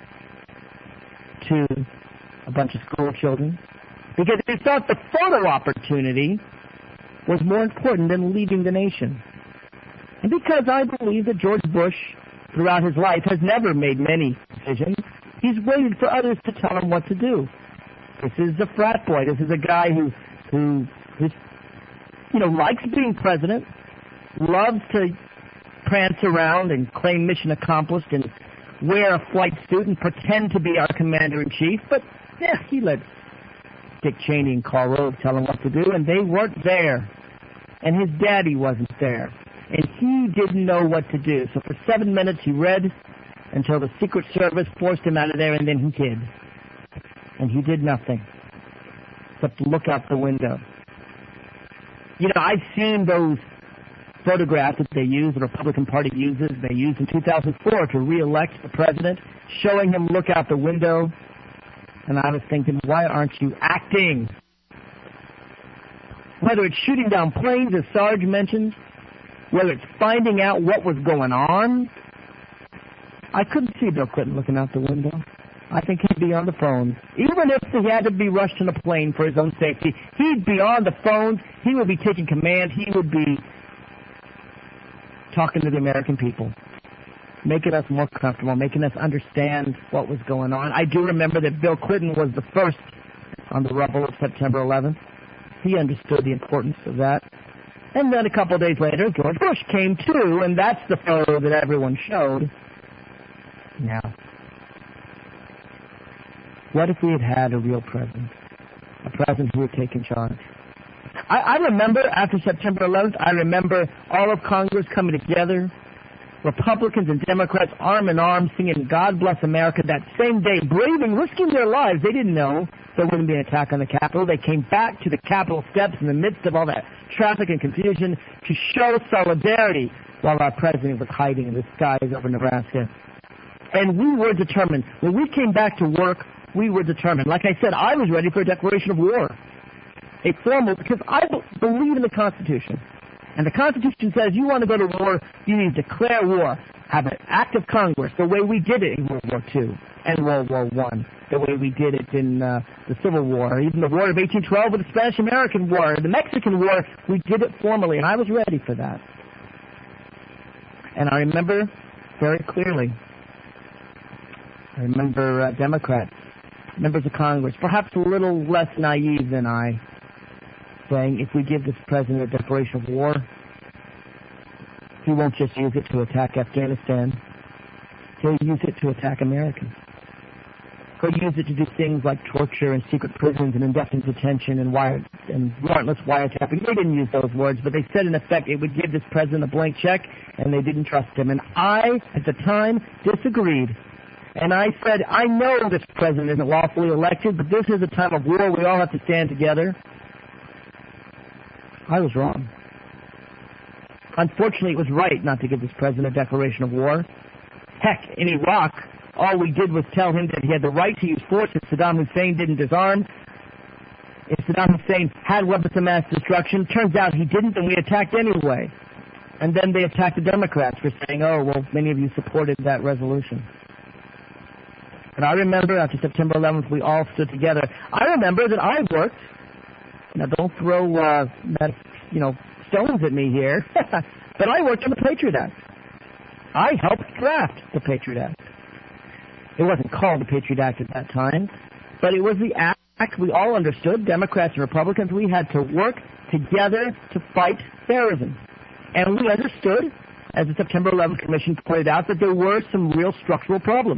to a bunch of school children because he thought the photo opportunity was more important than leaving the nation. And because I believe that George Bush, throughout his life, has never made many decisions, he's waited for others to tell him what to do. This is a frat boy. This is a guy who, who, who, you know, likes being president, loves to prance around and claim mission accomplished and wear a flight suit and pretend to be our commander-in-chief. But, yeah, he let Dick Cheney and Karl Rove tell him what to do, and they weren't there. And his daddy wasn't there. And he didn't know what to do. So for seven minutes he read until the Secret Service forced him out of there, and then he hid. And he did nothing except look out the window. You know, I've seen those photographs that they use, the Republican Party uses, they used in two thousand four to re-elect the president, showing him look out the window. And I was thinking, why aren't you acting? Whether it's shooting down planes, as Sarge mentioned, whether it's finding out what was going on, I couldn't see Bill Clinton looking out the window. I think he'd be on the phone. Even if he had to be rushed in a plane for his own safety, he'd be on the phone. He would be taking command. He would be talking to the American people, making us more comfortable, making us understand what was going on. I do remember that Bill Clinton was the first on the rubble of September eleventh. He understood the importance of that. And then a couple of days later, George Bush came too, and that's the photo that everyone showed. Now, what if we had had a real president, a president who had taken charge? I, I remember after September eleventh, I remember all of Congress coming together, Republicans and Democrats arm in arm singing God Bless America that same day, braving, risking their lives. They didn't know there wouldn't be an attack on the Capitol. They came back to the Capitol steps in the midst of all that traffic and confusion to show solidarity while our president was hiding in the skies over Nebraska. And we were determined. When we came back to work, we were determined. Like I said, I was ready for a declaration of war. A formal, because I b- believe in the Constitution. And the Constitution says you want to go to war, you need to declare war, have an act of Congress, the way we did it in World War Two and World War One, the way we did it in uh, the Civil War, even the War of eighteen twelve with the Spanish-American War, the Mexican War, we did it formally, and I was ready for that. And I remember very clearly, I remember uh, Democrats, members of Congress, perhaps a little less naive than I, saying if we give this president a declaration of war, he won't just use it to attack Afghanistan. He'll use it to attack Americans. He'll use it to do things like torture and secret prisons and indefinite detention and, wire, and warrantless wiretapping. They didn't use those words, but they said in effect it would give this president a blank check, and they didn't trust him. And I, at the time, disagreed. And I said, I know this president isn't lawfully elected, but this is a time of war. We all have to stand together. I was wrong. Unfortunately, it was right not to give this president a declaration of war. Heck, in Iraq, all we did was tell him that he had the right to use force if Saddam Hussein didn't disarm. If Saddam Hussein had weapons of mass destruction, turns out he didn't, and we attacked anyway. And then they attacked the Democrats for saying, oh, well, many of you supported that resolution. And I remember after September eleventh, we all stood together. I remember that I worked. Now, don't throw, uh, that, you know, stones at me here. But I worked on the Patriot Act. I helped draft the Patriot Act. It wasn't called the Patriot Act at that time, but it was the act we all understood, Democrats and Republicans. We had to work together to fight terrorism. And we understood, as the September eleventh Commission pointed out, that there were some real structural problems.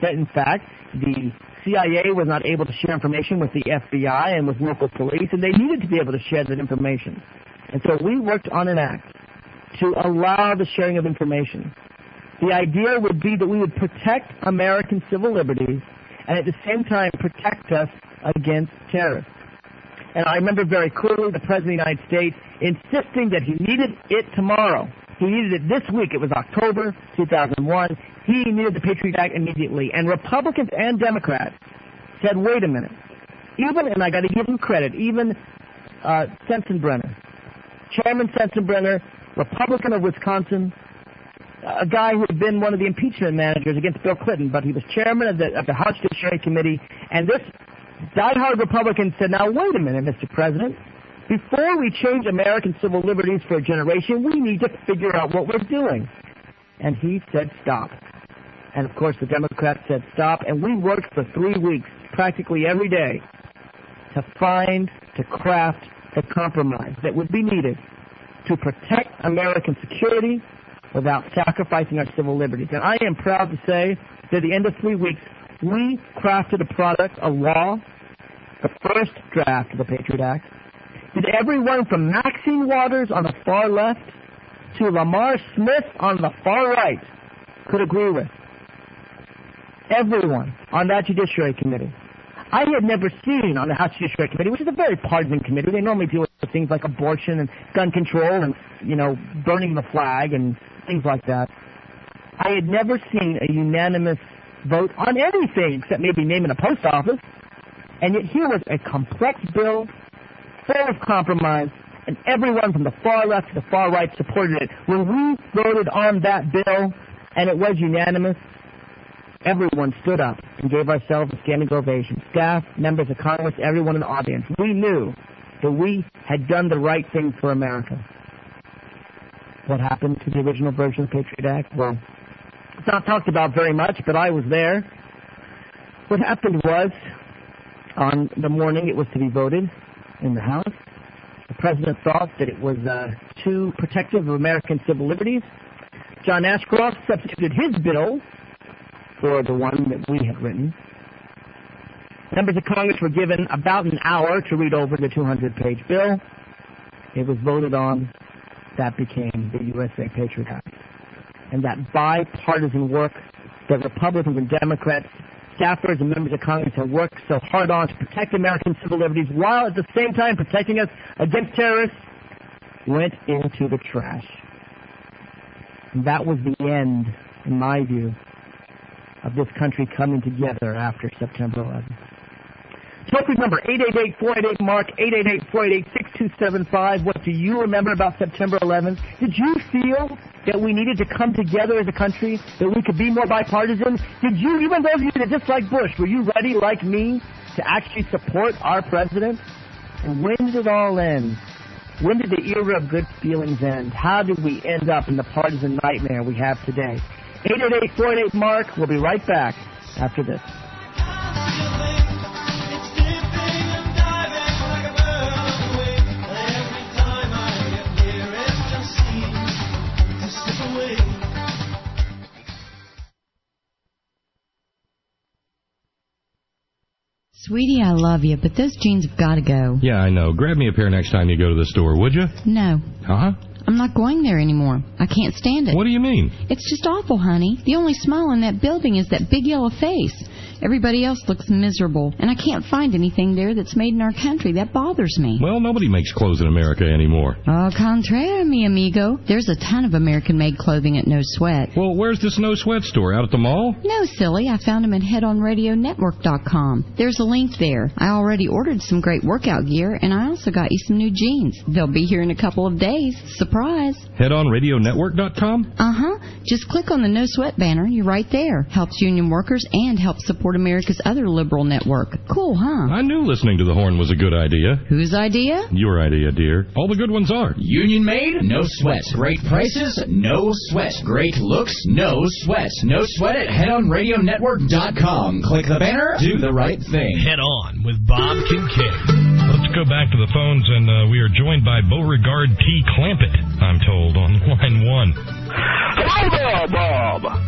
that, in fact, the C I A was not able to share information with the F B I and with local police, and they needed to be able to share that information. And so we worked on an act to allow the sharing of information. The idea would be that we would protect American civil liberties and at the same time protect us against terrorists. And I remember very clearly the President of the United States insisting that he needed it tomorrow. He needed it this week. It was October two thousand one. He needed the Patriot Act immediately. And Republicans and Democrats said, wait a minute. Even, and I got to give him credit, even uh, Sensenbrenner, Chairman Sensenbrenner, Republican of Wisconsin, a guy who had been one of the impeachment managers against Bill Clinton, but he was chairman of the, of the House Judiciary Committee. And this diehard Republican said, now, wait a minute, Mister President. Before we change American civil liberties for a generation, we need to figure out what we're doing. And he said, stop. And, of course, the Democrats said, stop. And we worked for three weeks, practically every day, to find, to craft the compromise that would be needed to protect American security without sacrificing our civil liberties. And I am proud to say that at the end of three weeks, we crafted a product, a law, the first draft of the Patriot Act, that everyone from Maxine Waters on the far left to Lamar Smith on the far right could agree with. Everyone on that Judiciary Committee. I had never seen on the House Judiciary Committee, which is a very partisan committee. They normally deal with things like abortion and gun control and, you know, burning the flag and things like that. I had never seen a unanimous vote on anything except maybe naming a post office. And yet here was a complex bill, full of compromise, and everyone from the far left to the far right supported it. When we voted on that bill, and it was unanimous, everyone stood up and gave ourselves a standing ovation. Staff, members of Congress, everyone in the audience. We knew that we had done the right thing for America. What happened to the original version of the Patriot Act? Well, it's not talked about very much, but I was there. What happened was, on the morning it was to be voted in the House, the President thought that it was uh, too protective of American civil liberties. John Ashcroft substituted his bill for the one that we had written. Members of Congress were given about an hour to read over the two hundred page bill. It was voted on. That became the U S A Patriot Act. And that bipartisan work that Republicans and Democrats, staffers and members of Congress have worked so hard on to protect American civil liberties while at the same time protecting us against terrorists went into the trash. And that was the end, in my view, of this country coming together after September eleventh. Toll-free number, eight eight eight, four eight eight, M A R C, eight eight eight, four eight eight, six two seven five. What do you remember about September eleventh? Did you feel that we needed to come together as a country, that we could be more bipartisan? Did you, even those of you that dislike Bush, were you ready, like me, to actually support our president? And when did it all end? When did the era of good feelings end? How did we end up in the partisan nightmare we have today? eight eight eight, four eight eight, M A R C. We'll be right back after this. Sweetie, I love you, but those jeans have got to go. Yeah, I know. Grab me a pair next time you go to the store, would you? No. Uh-huh. I'm not going there anymore. I can't stand it. What do you mean? It's just awful, honey. The only smile in that building is that big yellow face. Everybody else looks miserable, and I can't find anything there that's made in our country. That bothers me. Well, nobody makes clothes in America anymore. Au contraire, mi amigo. There's a ton of American-made clothing at No Sweat. Well, where's this No Sweat store? Out at the mall? No, silly. I found them at head on radio network dot com. There's a link there. I already ordered some great workout gear, and I also got you some new jeans. They'll be here in a couple of days. Surprise. head on radio network dot com? Uh-huh. Just click on the No Sweat banner. You're right there. Helps union workers and helps support America's other liberal network. Cool, huh? I knew listening to the Horn was a good idea. Whose idea? Your idea, dear. All the good ones are. Union made? No sweat. Great prices? No sweat. Great looks? No sweat. No sweat at head on radio network dot com. Click the banner. Do the right thing. Head On with Bob Kincaid. Let's go back to the phones, and uh, we are joined by Beauregard T. Clampett, I'm told, on line one. Hi there, Bob. Uh,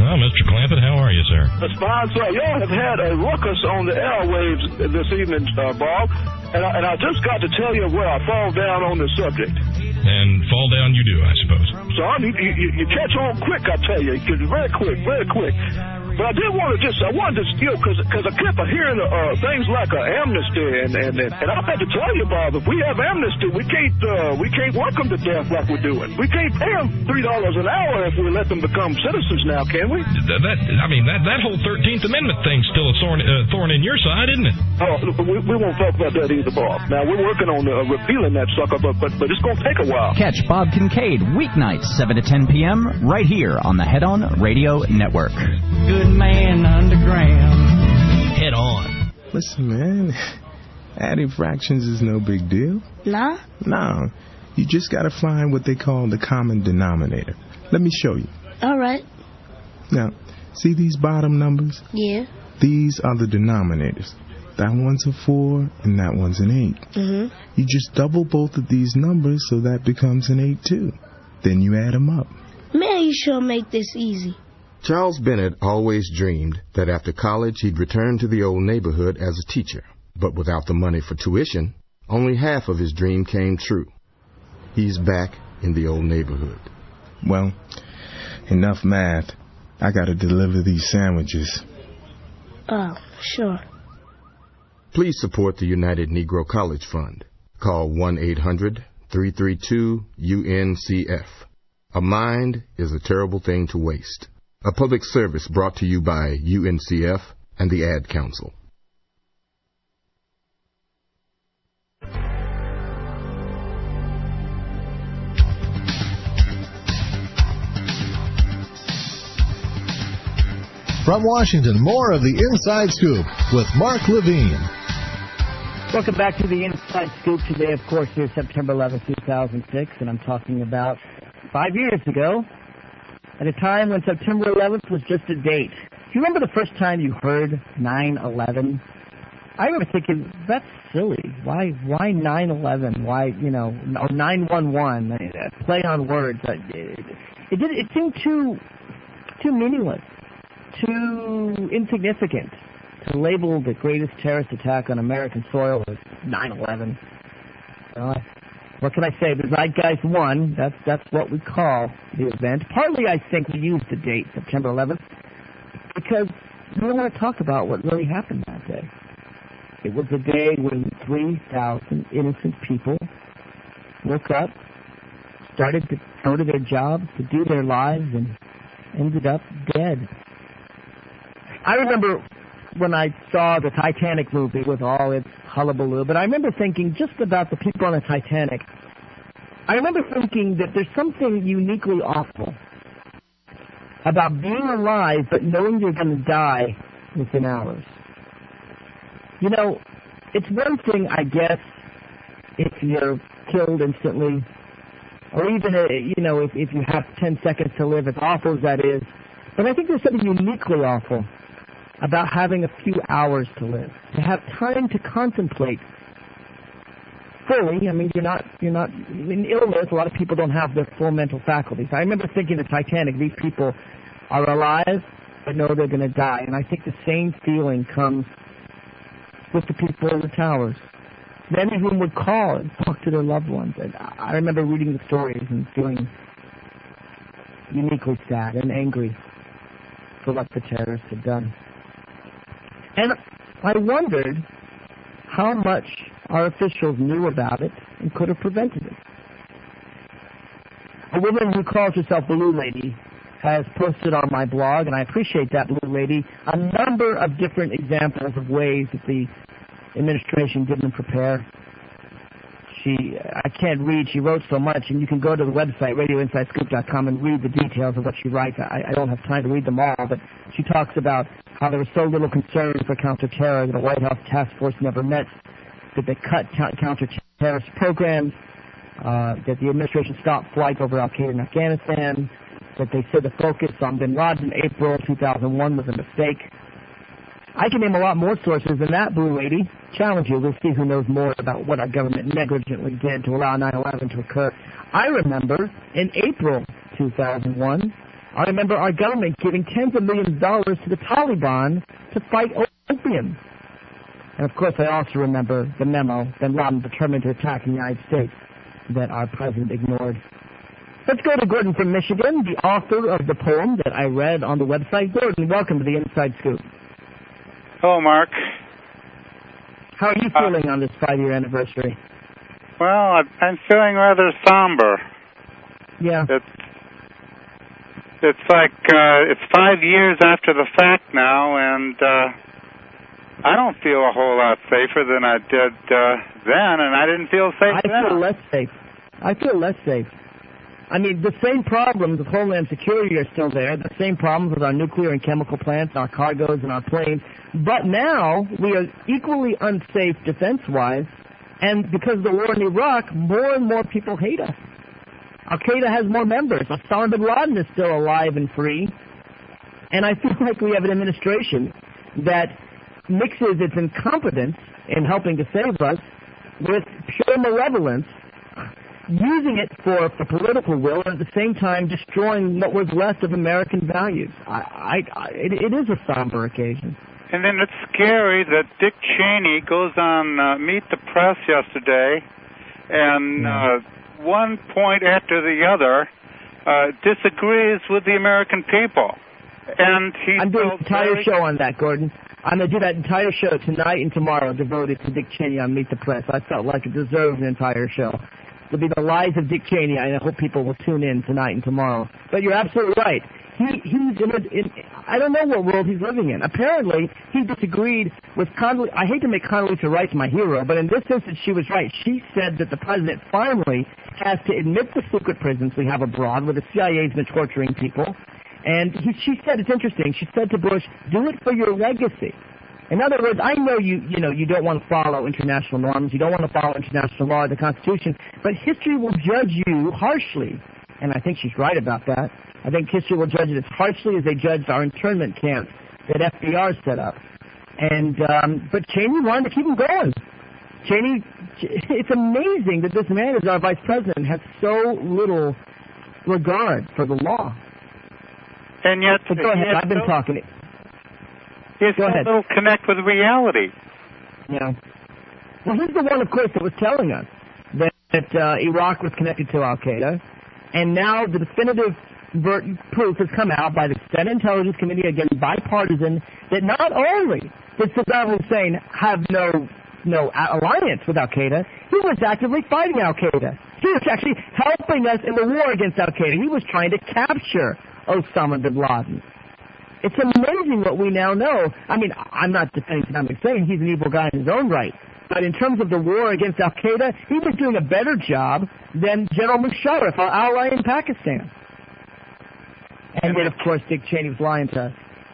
Well, Mister Clampett, how are you, sir? That's fine, sir. Y'all have had a ruckus on the airwaves this evening, uh, Bob, and I, and I just got to tell you where I fall down on the subject. And fall down you do, I suppose. Son, you, you, you catch on quick, I tell you. Very quick, very quick. But I did want to just, I wanted to, you know, because I kept hearing uh, things like uh, amnesty, and, and, and, and I had to tell you, Bob, if we have amnesty, we can't uh, we can't work them to death like we're doing. We can't pay them three dollars an hour if we let them become citizens now, can we? That, that I mean, that, that whole thirteenth Amendment thing's still a thorn, uh, thorn in your side, isn't it? Oh, we, we won't talk about that either, Bob. Now, we're working on uh, repealing that sucker, but, but, but it's going to take a while. Catch Bob Kincaid weeknights, seven to ten p.m., right here on the Head On Radio Network. Good man underground. Head On. Listen, man, adding fractions is no big deal. Nah? No. You just got to find what they call the common denominator. Let me show you. All right. Now, see these bottom numbers? Yeah. These are the denominators. That one's a four, and that one's an eight. Mm-hmm. You just double both of these numbers, so that becomes an eight, too. Then you add them up. Man, you sure make this easy. Charles Bennett always dreamed that after college he'd return to the old neighborhood as a teacher. But without the money for tuition, only half of his dream came true. He's back in the old neighborhood. Well, enough math. I gotta deliver these sandwiches. Oh, sure. Please support the United Negro College Fund. Call one eight hundred three three two U N C F. A mind is a terrible thing to waste. A public service brought to you by U N C F and the Ad Council. From Washington, more of the Inside Scoop with Mark Levine. Welcome back to the Inside Scoop. Today, of course, is September eleventh, two thousand six, and I'm talking about five years ago, at a time when September eleventh was just a date. Do you remember the first time you heard nine eleven? I remember thinking, that's silly. Why why nine eleven? Why, you know, or nine one one? Play on words. It, it, did, it seemed too, too meaningless, too insignificant to label the greatest terrorist attack on American soil as nine eleven. Well, what can I say? The Zeitgeist won. That's that's what we call the event. Partly, I think, we used the date, September eleventh, because we don't want to talk about what really happened that day. It was a day when three thousand innocent people woke up, started to go to their jobs, to do their lives, and ended up dead. I remember when I saw the Titanic movie with all its hullabaloo, but I remember thinking just about the people on the Titanic. I remember thinking that there's something uniquely awful about being alive but knowing you're going to die within hours. You know, it's one thing, I guess, if you're killed instantly, or even, uh, you know, if, if you have ten seconds to live, as awful as that is. But I think there's something uniquely awful about having a few hours to live, to have time to contemplate fully. I mean, you're not, you're not, in illness, a lot of people don't have their full mental faculties. I remember thinking the Titanic, these people are alive, but know they're going to die. And I think the same feeling comes with the people in the towers. Many of whom would call and talk to their loved ones. And I remember reading the stories and feeling uniquely sad and angry for what the terrorists had done. And I wondered how much our officials knew about it and could have prevented it. A woman who calls herself Blue Lady has posted on my blog, and I appreciate that, Blue Lady, a number of different examples of ways that the administration didn't prepare. She, I can't read, she wrote so much, and you can go to the website, radio inside scoop dot com, and read the details of what she writes. I, I don't have time to read them all, but she talks about how there was so little concern for counterterror that the White House task force never met, that they cut ta- counter-terrorist programs, uh, that the administration stopped flight over Al-Qaeda in Afghanistan, that they said the focus on bin Laden in April two thousand one was a mistake. I can name a lot more sources than that, Blue Lady. Challenge you. We'll see who knows more about what our government negligently did to allow nine eleven to occur. I remember in April two thousand one, I remember our government giving tens of millions of dollars to the Taliban to fight opium. And, of course, I also remember the memo, bin Laden determined to attack the United States, that our president ignored. Let's go to Gordon from Michigan, the author of the poem that I read on the website. Gordon, welcome to the Inside Scoop. Hello, Mark. How are you feeling uh, on this five-year anniversary? Well, I'm feeling rather somber. Yeah. It's, it's like uh, it's five years after the fact now, and uh, I don't feel a whole lot safer than I did uh, then, and I didn't feel safe I then. I feel less safe. I feel less safe. I mean, the same problems with Homeland Security are still there, the same problems with our nuclear and chemical plants, our cargoes, and our planes. But now we are equally unsafe defense-wise, and because of the war in Iraq, more and more people hate us. Al-Qaeda has more members. Osama bin Laden is still alive and free. And I feel like we have an administration that mixes its incompetence in helping to save us with pure malevolence, using it for, for political will, and at the same time destroying what was left of American values. I, I, I, it, it is a somber occasion. And then it's scary that Dick Cheney goes on uh, Meet the Press yesterday, and uh, one point after the other uh, disagrees with the American people. And he I'm doing an entire very... show on that, Gordon. I'm going to do that entire show tonight and tomorrow devoted to Dick Cheney on Meet the Press. I felt like it deserved an entire show. It'll be the lies of Dick Cheney. I hope people will tune in tonight and tomorrow. But you're absolutely right. He, he's in, a, in I don't know what world he's living in. Apparently, he disagreed with Condoleezza. I hate to make Condoleezza Rice my hero, but in this instance, she was right. She said that the president finally has to admit the secret prisons we have abroad, where the C I A's been torturing people. And he, she said, it's interesting, she said to Bush, do it for your legacy. In other words, I know you, you know, you don't want to follow international norms, you don't want to follow international law or the Constitution, but history will judge you harshly. And I think she's right about that. I think history will judge it as harshly as they judged our internment camps that F D R set up. And, um, but Cheney wanted to keep them going. Cheney, it's amazing that this man, as our vice president, has so little regard for the law. And yet, but go ahead, I've been so, talking. He's Go so ahead. little connect with reality. Yeah. Well, he's the one, of course, that was telling us that, that uh, Iraq was connected to Al-Qaeda, and now the definitive ver- proof has come out by the Senate Intelligence Committee, again, bipartisan, that not only did Saddam Hussein have no no alliance with Al-Qaeda, he was actively fighting Al-Qaeda. He was actually helping us in the war against Al-Qaeda. He was trying to capture Osama bin Laden. It's amazing what we now know. I mean, I'm not defending Saddam Hussein. He's an evil guy in his own right. But in terms of the war against Al-Qaeda, he was doing a better job than General Musharraf, our ally in Pakistan. And then, of course, Dick Cheney was lying to us.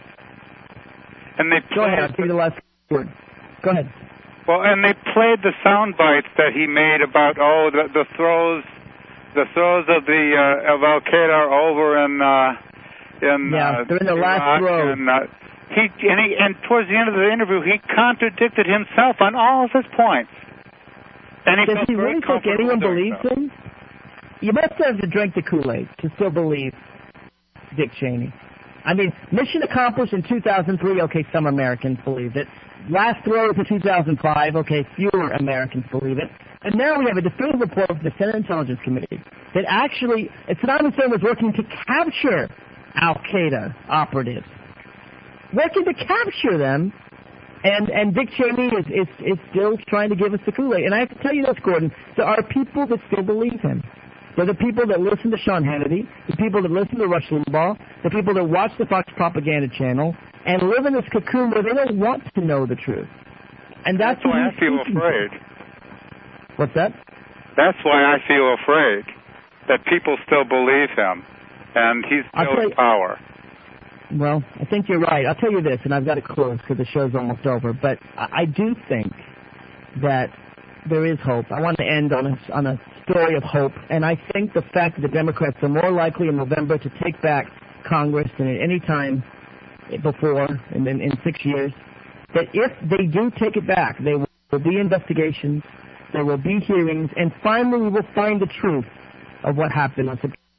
And they Go ahead. I'll give you the last word. Go ahead. Well, and they played the sound bites that he made about, oh, the, the throws, the throws of the uh, of Al-Qaeda are over in... Uh, In, yeah, uh, they're in the last row. And, uh, he, and, he, and towards the end of the interview, he contradicted himself on all of his points. And he Does he really think anyone believes so. him? You must have to drink the Kool-Aid to still believe Dick Cheney. I mean, mission accomplished in two thousand three, okay, some Americans believed it. Last throws in two thousand five, okay, fewer Americans believe it. And now we have a definitive report from the Senate Intelligence Committee that actually Saddam Hussein was working to capture Al-Qaeda operatives, working to capture them, and and Dick Cheney is, is, is still trying to give us the Kool-Aid. And I have to tell you this, Gordon, there are people that still believe him. They're the people that listen to Sean Hannity, the people that listen to Rush Limbaugh, the people that watch the Fox Propaganda Channel, and live in this cocoon where they don't want to know the truth. And that's, that's why I feel afraid. What's that? That's why I feel afraid that people still believe him. And he's still in power. Well, I think you're right. I'll tell you this, and I've got to close because the show's almost over, but I do think that there is hope. I want to end on a, on a story of hope, and I think the fact that the Democrats are more likely in November to take back Congress than at any time before in, in, in six years, that if they do take it back, there will be investigations, there will be hearings, and finally we will find the truth of what happened on September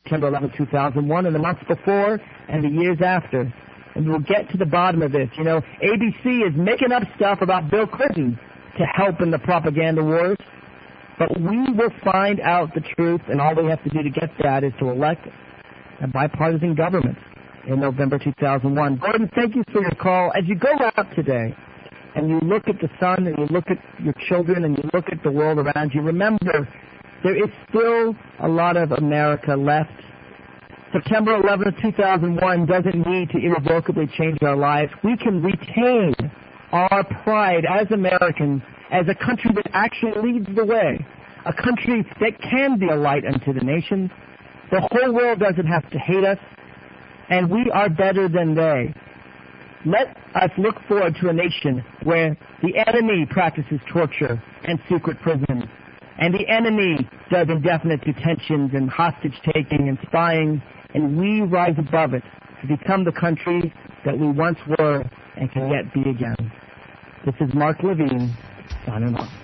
September eleventh, two thousand one, and the months before and the years after. And we'll get to the bottom of this. You know, A B C is making up stuff about Bill Clinton to help in the propaganda wars, but we will find out the truth, and all we have to do to get that is to elect a bipartisan government in November two thousand one. Gordon, thank you for your call. As you go out today and you look at the sun and you look at your children and you look at the world around you, remember there is still a lot of America left. September eleventh, two thousand one doesn't need to irrevocably change our lives. We can retain our pride as Americans, as a country that actually leads the way, a country that can be a light unto the nations. The whole world doesn't have to hate us, and we are better than they. Let us look forward to a nation where the enemy practices torture and secret prisons, and the enemy does indefinite detentions and hostage-taking and spying, and we rise above it to become the country that we once were and can yet be again. This is Mark Levine, signing off.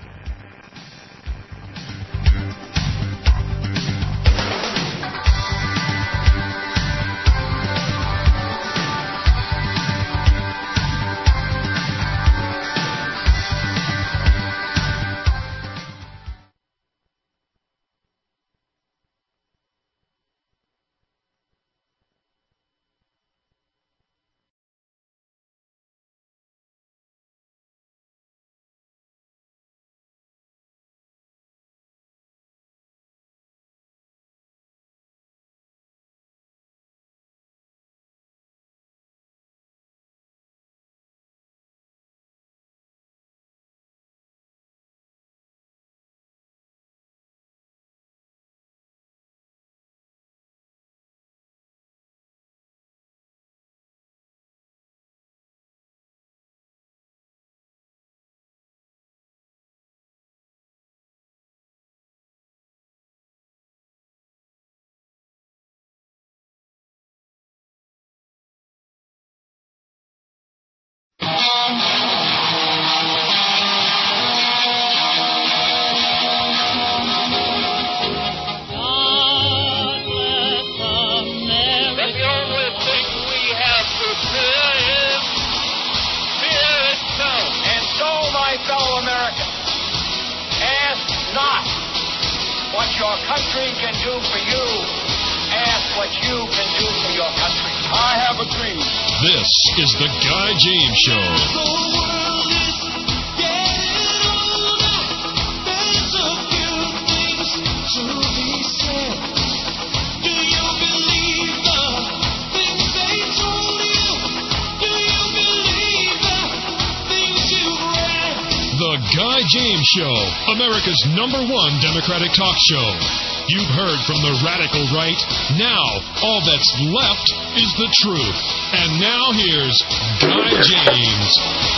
your country can do for you, ask what you can do for your country. I have a dream. This is the Guy James Show. The world is getting older. There's a few things to be said. Do you believe the things they told you? Do you believe the things you read? The Guy James Show, America's number one Democratic talk show. You've heard from the radical right. Now, all that's left is the truth. And now here's Guy James.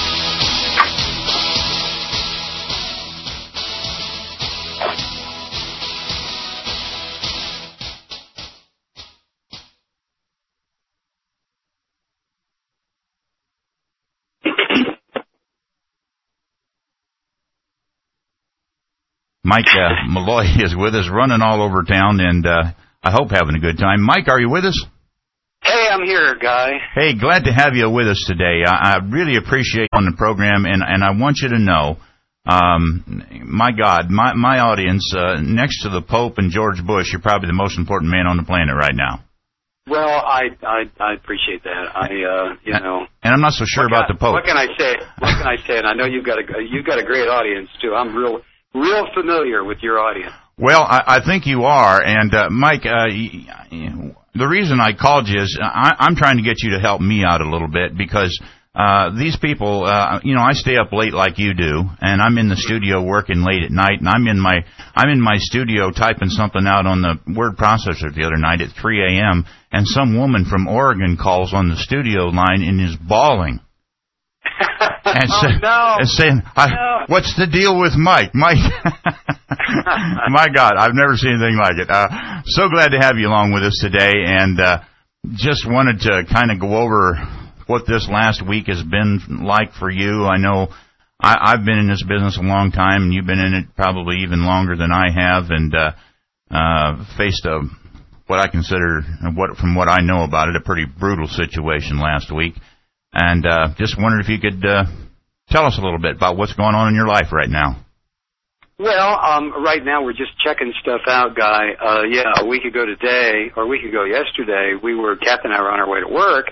Mike uh, Malloy is with us, running all over town, and uh, I hope having a good time. Mike, are you with us? Hey, I'm here, Guy. Hey, glad to have you with us today. I, I really appreciate you on the program, and, and I want you to know, um, my God, my, my audience, uh, next to the Pope and George Bush, you're probably the most important man on the planet right now. Well, I I, I appreciate that. I uh, you know, and I'm not so sure about can, the Pope. What can I say? What can I say? And I know you've got a you've got a great audience too. I'm real. Real familiar with your audience. Well, I, I think you are, and uh, Mike, uh, the reason I called you is I, I'm trying to get you to help me out a little bit because uh, these people, uh, you know, I stay up late like you do, and I'm in the studio working late at night, and I'm in my I'm in my studio typing something out on the word processor the other night at three a.m., and some woman from Oregon calls on the studio line and is bawling. And, oh, say, no. and saying, I, no. what's the deal with Mike? Mike, my God, I've never seen anything like it. Uh, so glad to have you along with us today, and uh, just wanted to kind of go over what this last week has been like for you. I know I, I've been in this business a long time, and you've been in it probably even longer than I have, and uh, uh, faced a what I consider, what from what I know about it, a pretty brutal situation last week. And uh, just wondered if you could uh, tell us a little bit about what's going on in your life right now. Well, um, right now we're just checking stuff out, Guy. Uh, yeah, a week ago today, or a week ago yesterday, we were, Captain and I were on our way to work,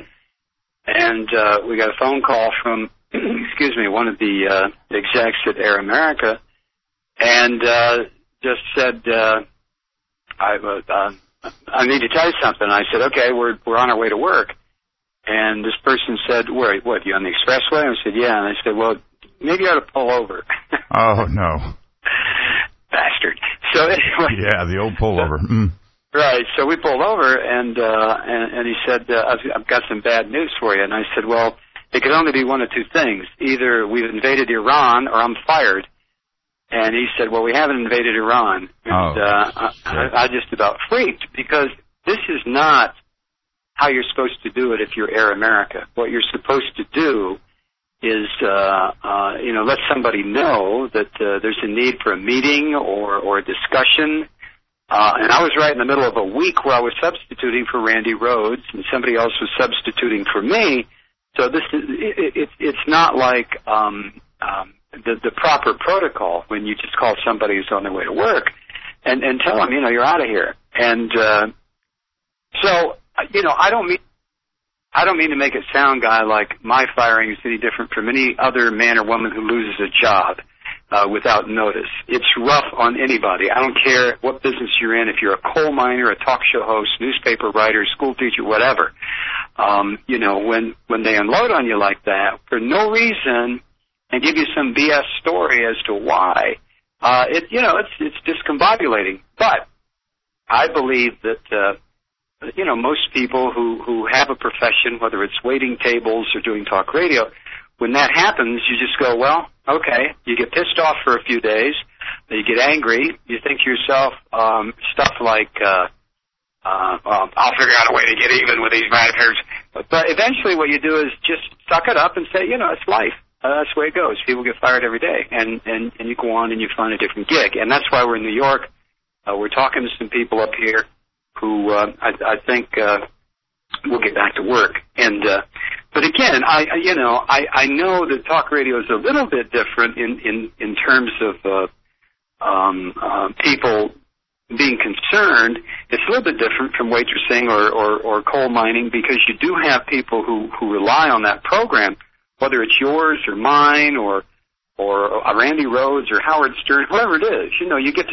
and uh, we got a phone call from, excuse me, one of the uh, execs at Air America, and uh, just said, uh, I, uh, I need to tell you something. I said, okay, we're we're on our way to work. And this person said, wait, what, you on the expressway? I said, yeah. And I said, well, maybe you ought to pull over. Oh, no. Bastard. So anyway. Yeah, the old pullover. Mm. Right. So we pulled over, and uh, and, and he said, uh, I've, I've got some bad news for you. And I said, well, it could only be one of two things. Either we've invaded Iran or I'm fired. And he said, well, we haven't invaded Iran. And oh, uh, I, I just about freaked, because this is not how you're supposed to do it if you're Air America. What you're supposed to do is, uh, uh, you know, let somebody know that uh, there's a need for a meeting or, or a discussion. Uh, and I was right in the middle of a week where I was substituting for Randy Rhodes, and somebody else was substituting for me. So this is, it, it, it's not like um, um, the, the proper protocol when you just call somebody who's on their way to work and, and tell them, you know, you're out of here. And uh, so, you know, I don't mean I don't mean to make it sound, Guy, like my firing is any different from any other man or woman who loses a job uh, without notice. It's rough on anybody. I don't care what business you're in, if you're a coal miner, a talk show host, newspaper writer, school teacher, whatever. Um, you know, when, when they unload on you like that for no reason and give you some B S story as to why, uh, it, you know, it's, it's discombobulating. But I believe that, uh, you know, most people who, who have a profession, whether it's waiting tables or doing talk radio, when that happens, you just go, well, okay. You get pissed off for a few days. You get angry. You think to yourself um, stuff like, uh, uh, well, I'll figure out a way to get even with these managers. But eventually what you do is just suck it up and say, you know, it's life. Uh, that's the way it goes. People get fired every day. And, and, and you go on and you find a different gig. And that's why we're in New York. Uh, we're talking to some people up here who uh, I, I think uh, will get back to work. And uh, but again, I you know I, I know that talk radio is a little bit different in in, in terms of uh, um, uh, people being concerned. It's a little bit different from waitressing or, or, or coal mining, because you do have people who, who rely on that program, whether it's yours or mine or or Randy Rhodes or Howard Stern, whoever it is. You know, you get to